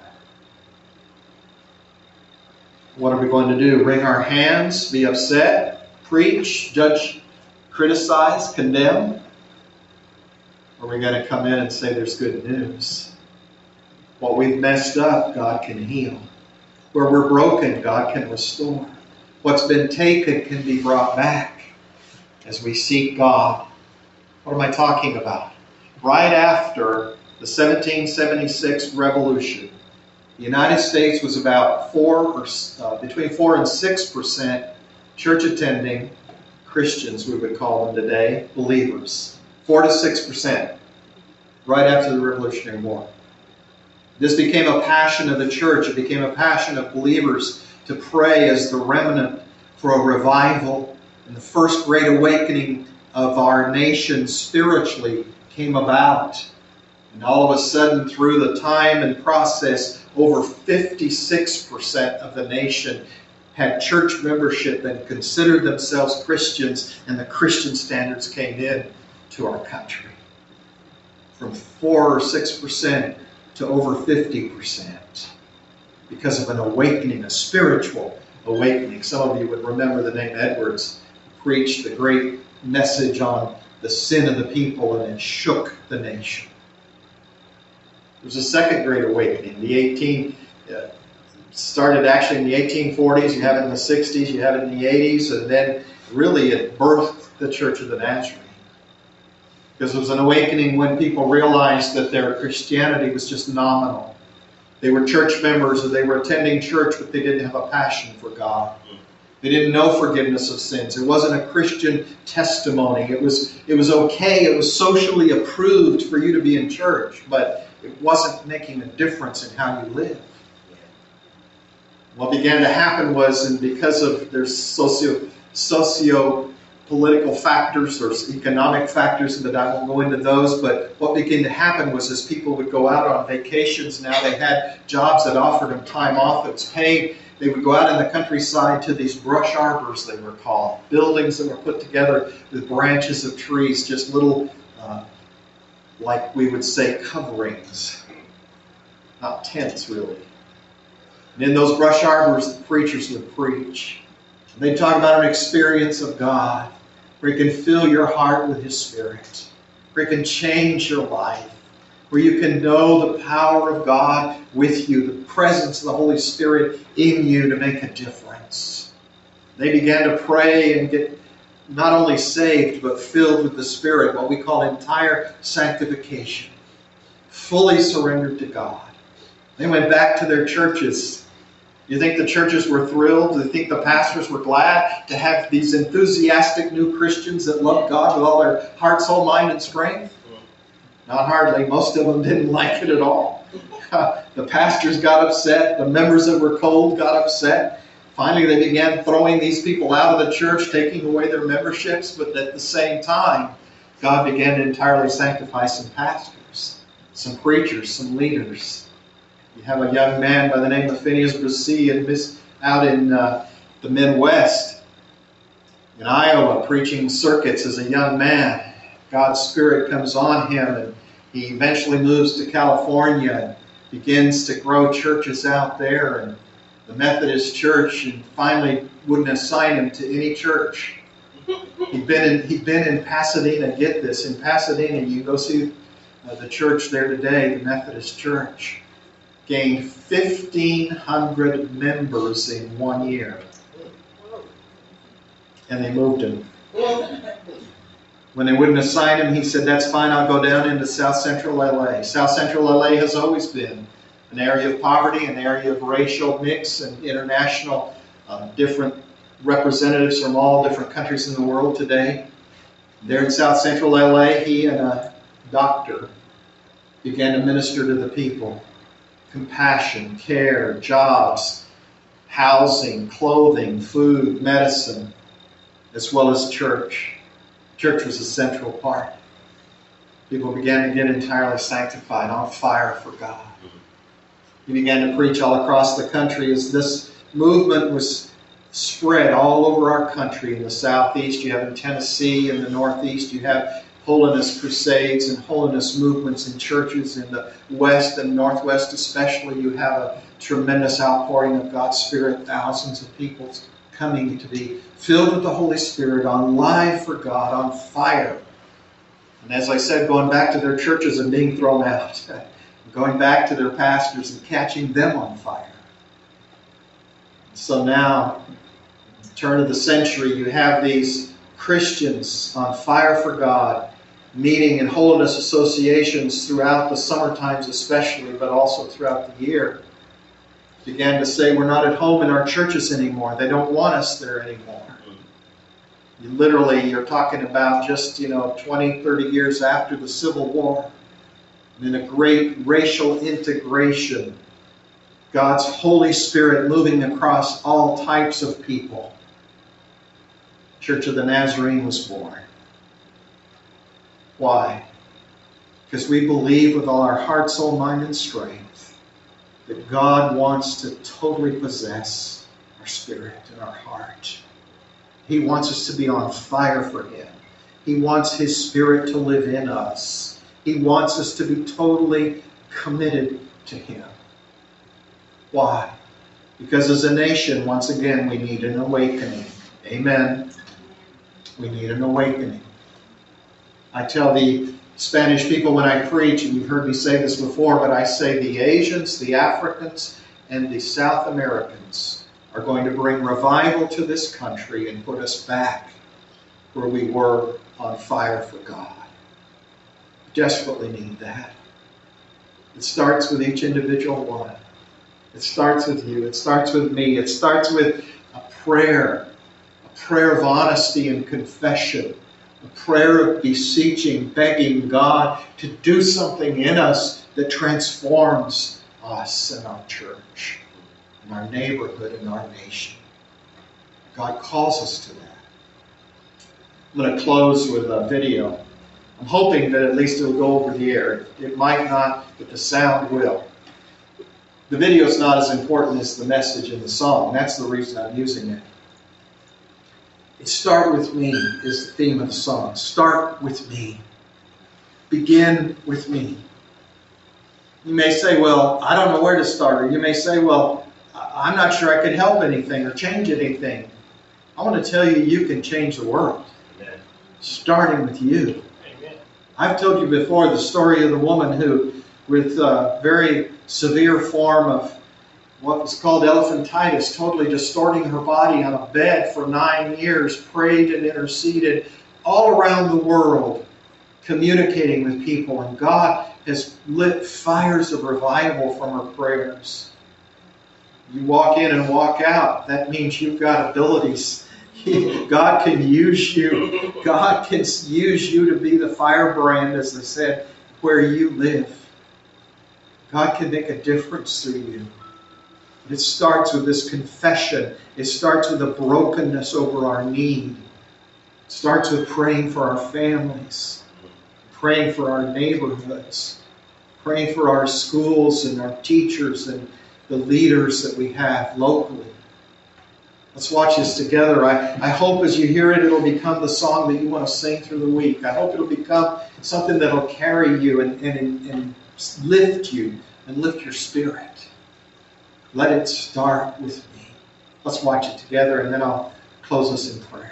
What are we going to do? Wring our hands, be upset, preach, judge, criticize, condemn? Or are we going to come in and say there's good news? What we've messed up, God can heal. Where we're broken, God can restore. What's been taken can be brought back as we seek God. What am I talking about? Right after the 1776 revolution, the United States was about between 4 and 6% church-attending Christians, we would call them today, believers. 4 to 6%, right after the Revolutionary War. This became a passion of the church. It became a passion of believers to pray as the remnant for a revival. And the first great awakening of our nation spiritually came about. And all of a sudden, through the time and process, over 56% of the nation had church membership and considered themselves Christians, and the Christian standards came in to our country. From 4 or 6% to over 50%. Because of an awakening, a spiritual awakening. Some of you would remember the name Edwards, who preached the great message on the sin of the people, and it shook the nation. There was a second great awakening. Started actually in the 1840s, you have it in the 60s, you have it in the 80s, and then really it birthed the Church of the Nazarene. Because it was an awakening when people realized that their Christianity was just nominal. They were church members, or they were attending church, but they didn't have a passion for God. They didn't know forgiveness of sins. It wasn't a Christian testimony. It was okay, it was socially approved for you to be in church, but it wasn't making a difference in how you live. What began to happen was, and because of their socio-political factors or economic factors, and I won't go into those, but what began to happen was as people would go out on vacations, now they had jobs that offered them time off that was paid. They would go out in the countryside to these brush arbors, they were called, buildings that were put together with branches of trees, just little, like we would say, coverings, not tents really. And in those brush arbors, the preachers would preach. They'd talk about an experience of God, where He can fill your heart with His Spirit, where He can change your life, where you can know the power of God with you, the presence of the Holy Spirit in you to make a difference. They began to pray and get not only saved, but filled with the Spirit, what we call entire sanctification, fully surrendered to God. They went back to their churches. Do you think the churches were thrilled? Do you think the pastors were glad to have these enthusiastic new Christians that loved God with all their heart, soul, mind, and strength? Not hardly. Most of them didn't like it at all. The pastors got upset. The members that were cold got upset. Finally, they began throwing these people out of the church, taking away their memberships, but at the same time, God began to entirely sanctify some pastors, some preachers, some leaders. You have a young man by the name of Phineas Bresee out in the Midwest, in Iowa, preaching circuits as a young man. God's Spirit comes on him, and he eventually moves to California and begins to grow churches out there, and the Methodist Church, and finally wouldn't assign him to any church. He'd been in Pasadena. Get this, in Pasadena, you go see the church there today, the Methodist Church, gained 1,500 members in 1 year, and they moved him. When they wouldn't assign him, he said, "That's fine. I'll go down into South Central LA." South Central LA has always been an area of poverty, an area of racial mix and international, different representatives from all different countries in the world today. There in South Central LA, he and a doctor began to minister to the people. Compassion, care, jobs, housing, clothing, food, medicine, as well as church. Church was a central part. People began to get entirely sanctified, on fire for God. He began to preach all across the country as this movement was spread all over our country. In the southeast, you have in Tennessee. In the northeast, you have holiness crusades and holiness movements in churches. In the west and northwest especially, you have a tremendous outpouring of God's Spirit. Thousands of people coming to be filled with the Holy Spirit, on live for God, on fire. And as I said, going back to their churches and being thrown out. Going back to their pastors and catching them on fire. So now, turn of the century, you have these Christians on fire for God, meeting in holiness associations throughout the summer times especially, but also throughout the year. Began to say, we're not at home in our churches anymore. They don't want us there anymore. You're talking about just, 20, 30 years after the Civil War. And in a great racial integration, God's Holy Spirit moving across all types of people. Church of the Nazarene was born. Why? Because we believe with all our heart, soul, mind, and strength that God wants to totally possess our spirit and our heart. He wants us to be on fire for Him. He wants His Spirit to live in us. He wants us to be totally committed to Him. Why? Because as a nation, once again, we need an awakening. Amen. We need an awakening. I tell the Spanish people when I preach, and you've heard me say this before, but I say the Asians, the Africans, and the South Americans are going to bring revival to this country and put us back where we were, on fire for God. We desperately need that. It starts with each individual one. It starts with you. It starts with me. It starts with a prayer of honesty and confession, a prayer of beseeching, begging God to do something in us that transforms us and our church, and our neighborhood, and our nation. God calls us to that. I'm going to close with a video. I'm hoping that at least it will go over the air. It might not, but the sound will. The video is not as important as the message in the song. That's the reason I'm using it. Start with me is the theme of the song. Start with me. Begin with me. You may say, well, I don't know where to start. Or you may say, well, I'm not sure I could help anything or change anything. I want to tell you, you can change the world. Amen. Starting with you. Amen. I've told you before the story of the woman who, with a very severe form of what was called elephantitis, totally distorting her body on a bed for 9 years, prayed and interceded all around the world, communicating with people, and God has lit fires of revival from her prayers. You walk in and walk out. That means you've got abilities. God can use you. God can use you to be the firebrand, as they said, where you live. God can make a difference through you. It starts with this confession. It starts with a brokenness over our need. It starts with praying for our families, praying for our neighborhoods, praying for our schools and our teachers and the leaders that we have locally. Let's watch this together. I hope as you hear it, it'll become the song that you want to sing through the week. I hope it'll become something that'll carry you and lift you and lift your spirit. Let it start with me. Let's watch it together, and then I'll close us in prayer.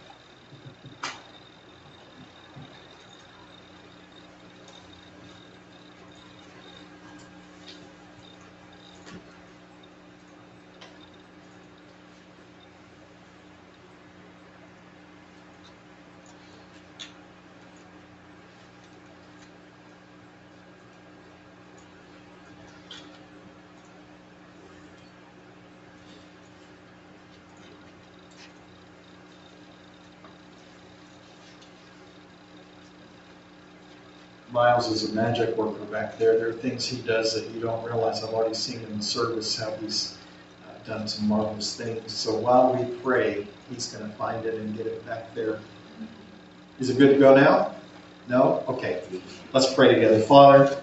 Miles is a magic worker back there. There are things he does that you don't realize. I've already seen in the service how he's done some marvelous things. So while we pray, he's going to find it and get it back there. Is it good to go now? No? Okay. Let's pray together. Father,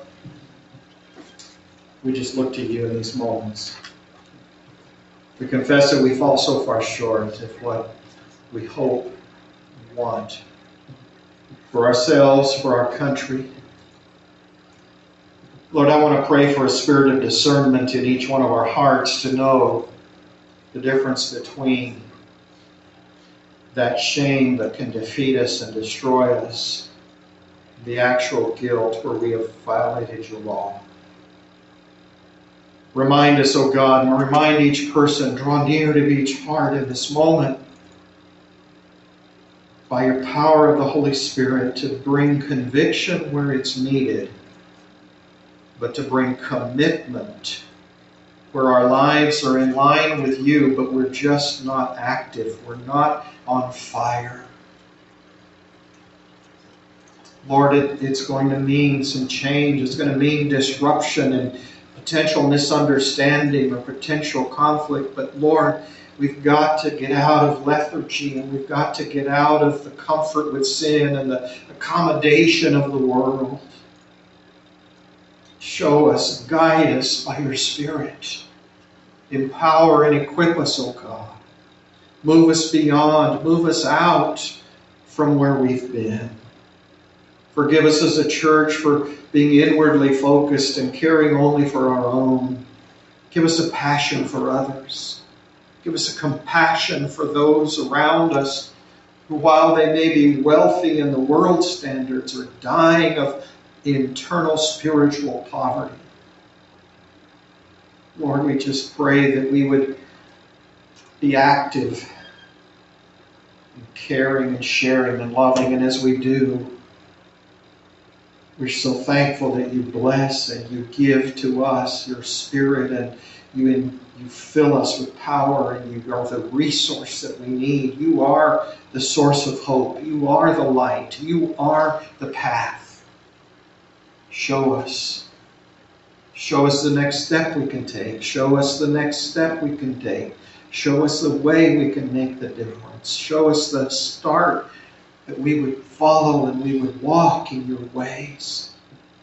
we just look to you in these moments. We confess that we fall so far short of what we hope and want for ourselves, for our country. Lord, I want to pray for a spirit of discernment in each one of our hearts to know the difference between that shame that can defeat us and destroy us, the actual guilt where we have violated your law. Remind us, O God, and remind each person, draw near to each heart in this moment by your power of the Holy Spirit to bring conviction where it's needed, but to bring commitment where our lives are in line with you, but we're just not active. We're not on fire. Lord, it's going to mean some change. It's going to mean disruption and potential misunderstanding or potential conflict. But Lord, we've got to get out of lethargy, and we've got to get out of the comfort with sin and the accommodation of the world. Show us, guide us by your Spirit. Empower and equip us, O God. Move us beyond, move us out from where we've been. Forgive us as a church for being inwardly focused and caring only for our own. Give us a passion for others. Give us a compassion for those around us who, while they may be wealthy in the world's standards, are dying of internal spiritual poverty. Lord, we just pray that we would be active in caring and sharing and loving, and as we do, we're so thankful that you bless and you give to us your Spirit, and you fill us with power, and you are the resource that we need. You are the source of hope. You are the light. You are the path. Show us. Show us the next step we can take. Show us the next step we can take. Show us the way we can make the difference. Show us the start that we would follow and we would walk in your ways.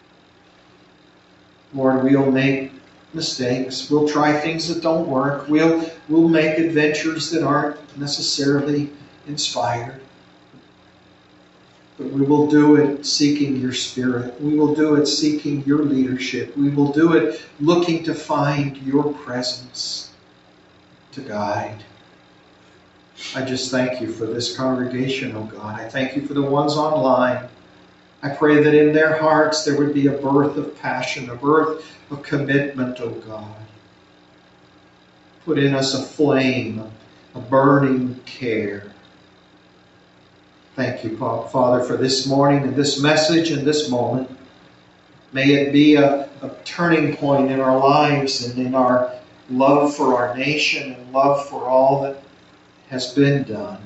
Lord, we'll make mistakes. We'll try things that don't work. We'll make adventures that aren't necessarily inspired. But we will do it seeking your Spirit. We will do it seeking your leadership. We will do it looking to find your presence to guide. I just thank you for this congregation, oh God. I thank you for the ones online. I pray that in their hearts there would be a birth of passion, a birth of commitment, oh God. Put in us a flame, a burning care. Thank you, Father, for this morning and this message and this moment. May it be a turning point in our lives and in our love for our nation and love for all that has been done.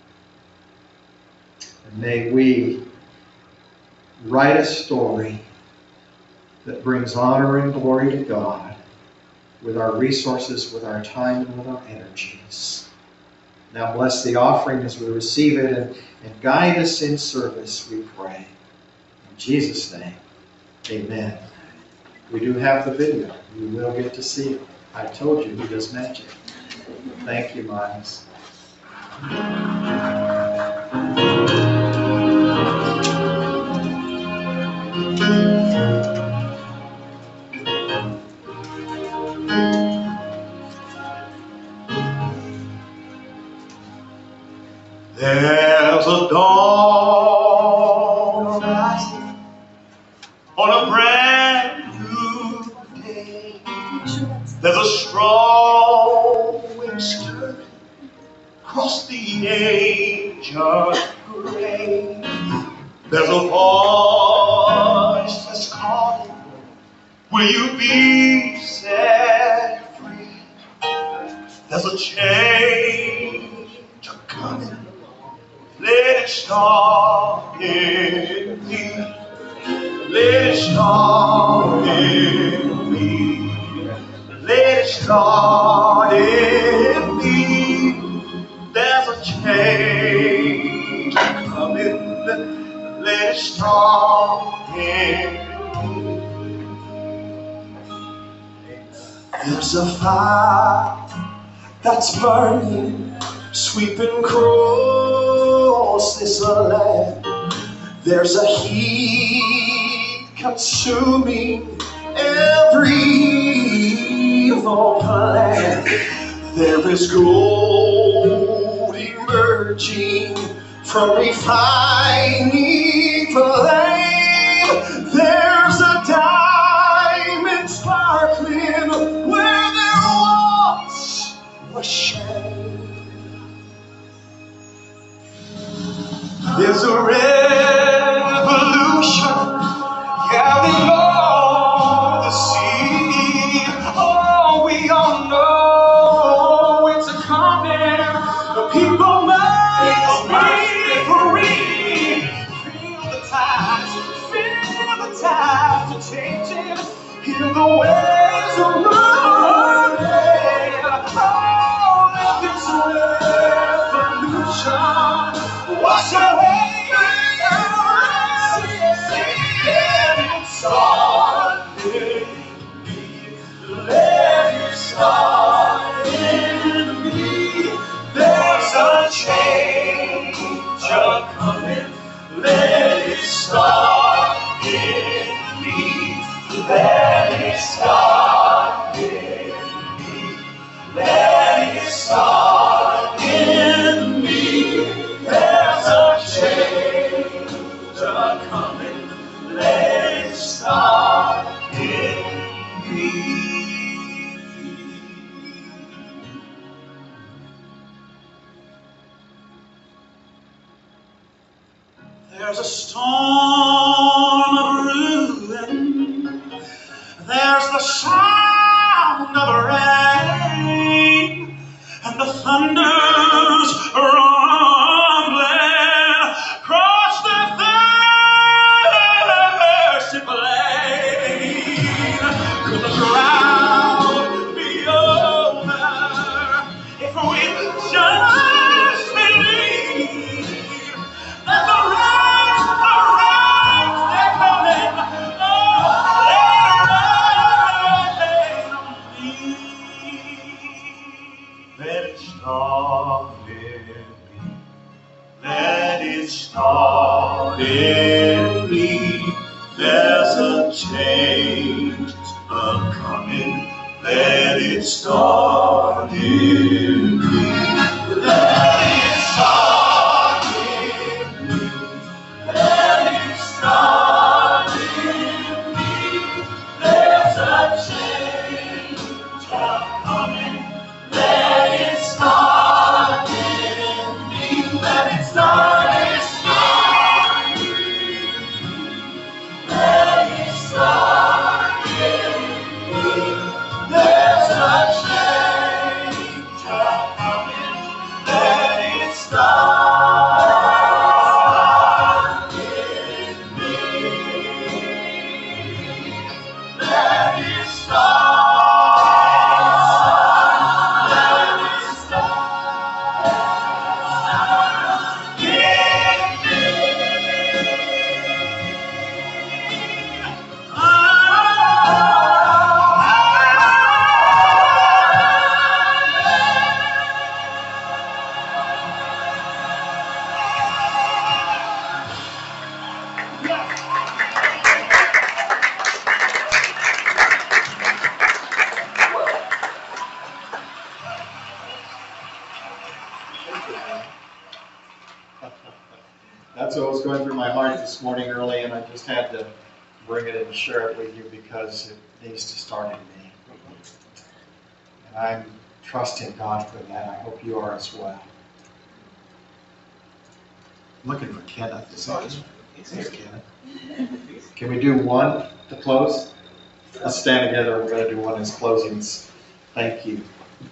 And may we write a story that brings honor and glory to God with our resources, with our time, and with our energies. Now bless the offering as we receive it and guide us in service, we pray. In Jesus' name, amen. We do have the video. You will get to see it. I told you he does magic. Thank you, Miles. There's a dawn rising on a brand new day. There's a strong wind stirring across the ancient grave. There's a voice that's calling, will you be set free? There's a change coming. Let it start in me. Let it start in me. Let it start in me. There's a change coming. Let it start in me. There's a fire that's burning, sweeping across this land. There's a heat consuming every evil plan. There is gold emerging from refining flame. There's a diamond sparkling where there once was shame. There's a revolution gathering on the sea. Oh, we all know it's a coming. The people must be free. Feel the tides are changing. Hear the waves are running. Oh, let this revolution wash away every sin. Start in me. Let it start in me. There's a change coming. Let it start in me. Let it start in me. Let it start in me. There's a change coming. Let it start in me. There's a storm of ruin. There's the sound of rain, and the thunders rumbling across the thirsty plain. Could the drought be over if we just believe that the rain, they're coming? Oh, let it start in me. Let it start in me. There's a change coming. Let it start in me. Let it start in me. Let it start in me. There's a change coming. Let it start in me. Let it start in me. Let it start in me. There's a change coming. Let it start in me. Let it start. this morning early, and I just had to bring it and share it with you because it needs to start in me. And I'm trusting God for that. I hope you are as well. I'm looking for Kenneth. There's Kenneth. Can we do one to close? Let's stand together. We're going to do one as closings. Thank you.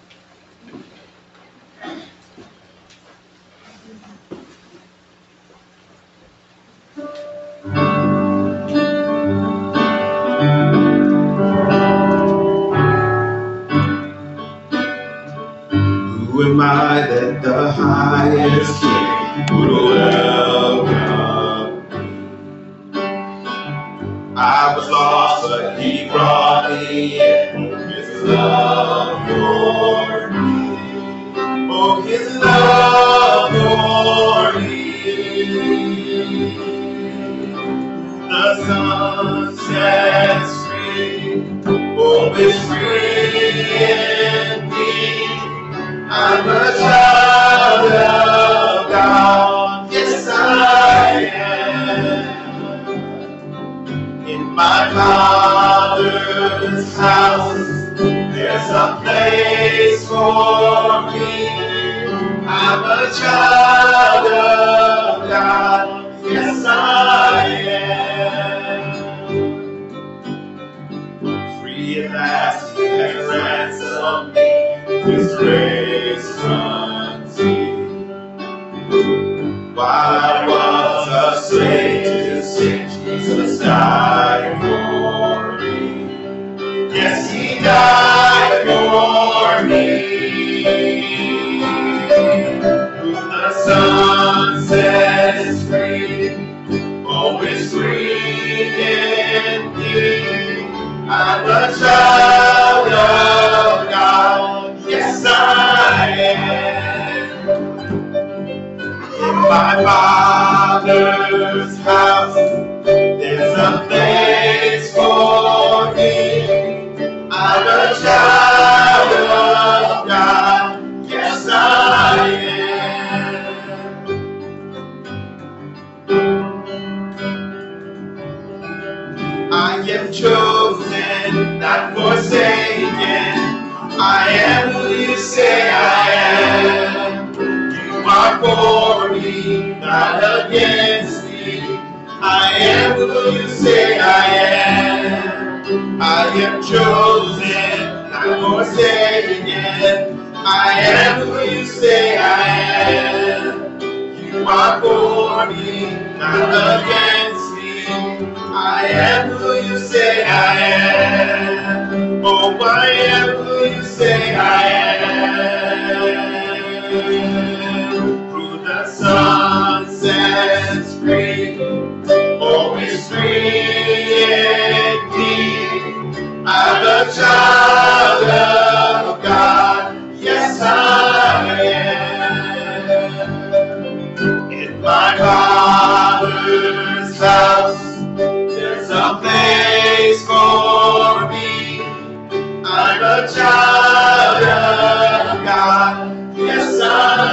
Who am I that the highest King would welcome me? I was lost, but He brought me in. His love for me. Oh, His love for me. The sun sets free. Oh, it's free indeed. I'm a child of God, yes I am. In my Father's house, there's a place for me. I'm a child of God, yes I am. Free at last, He has ransomed me. His grace unseen. While I was a slave to sin, Jesus died for me. Yes, He died for me. Who the Son sets free, oh, it's free indeed. I'm a child of God. Yes, I am. In my Father's house, there's a place for me. I'm a child of God. Yes, I am. I am chosen, not forsaken. I am who you say I am. You are for me, not against me. I am who you say I am. I am chosen, not forsaken. I am who you say I am. You are for me, not against me. I am who you say I am. Oh, I am who you say I am. Who the Son sets free, oh, is free indeed. I'm a child of God, yes I am. In my Father's house, there's a place for me. I'm a child of God, yes I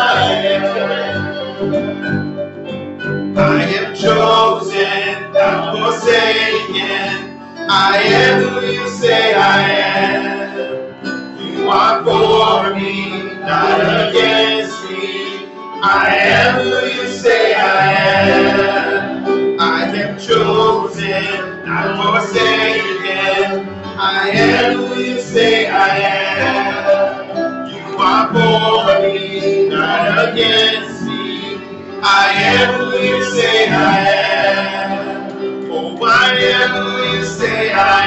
am. I am chosen, not forsaken. I am who you say I am. You are for me, not against me. I am who you say I am. I am chosen, not forsaken. I am who you say I am. You are for me, not against me. I am who you say I am. Oh, I am who you say I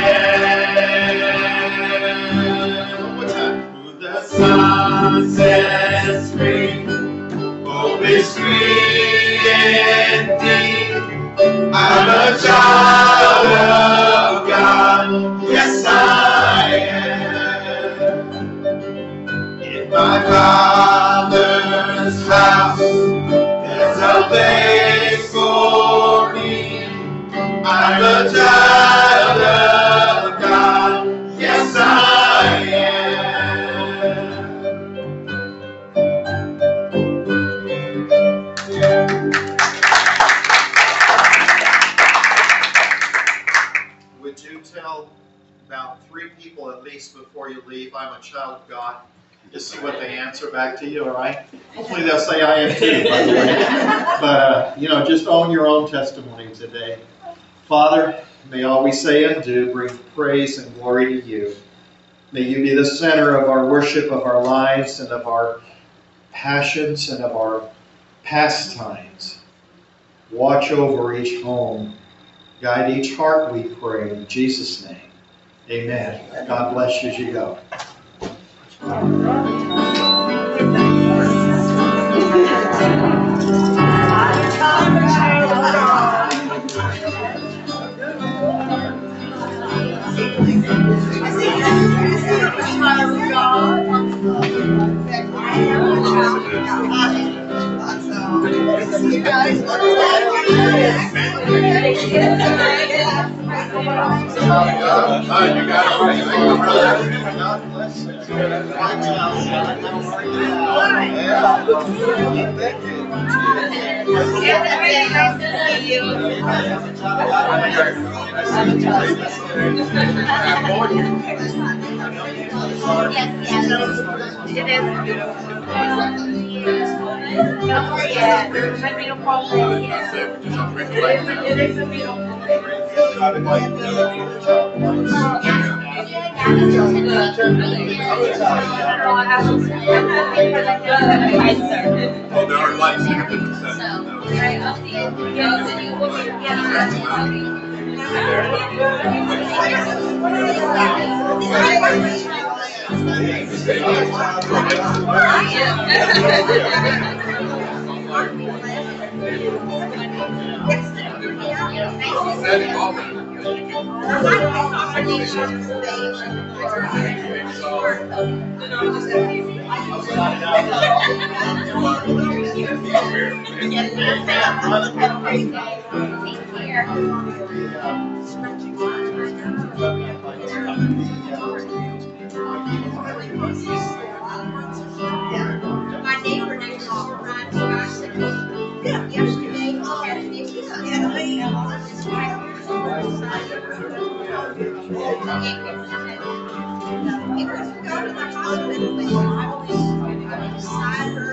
am. One more time. Who the Son sets free, oh, is free indeed. I'm a child of God, yes I am. In my Father's house, there's a place for me. I'm a child of God, yes I am. about 3 people at least before you leave. I'm a child of God. Just see what they answer back to you, all right? Hopefully they'll say I am too, by the way. But, just own your own testimony today. Father, may all we say and do bring praise and glory to you. May you be the center of our worship, of our lives, and of our passions, and of our pastimes. Watch over each home. Guide each heart, we pray, in Jesus' name. Amen. God bless you as you go. You guys look You got it right. Thank you, brother. God bless you. Oh, there are lights in different My neighbor next door, Ryan, gosh, said, yesterday, he couldn't go to the hospital, but I always beside her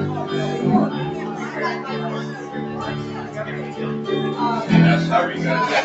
That's how we got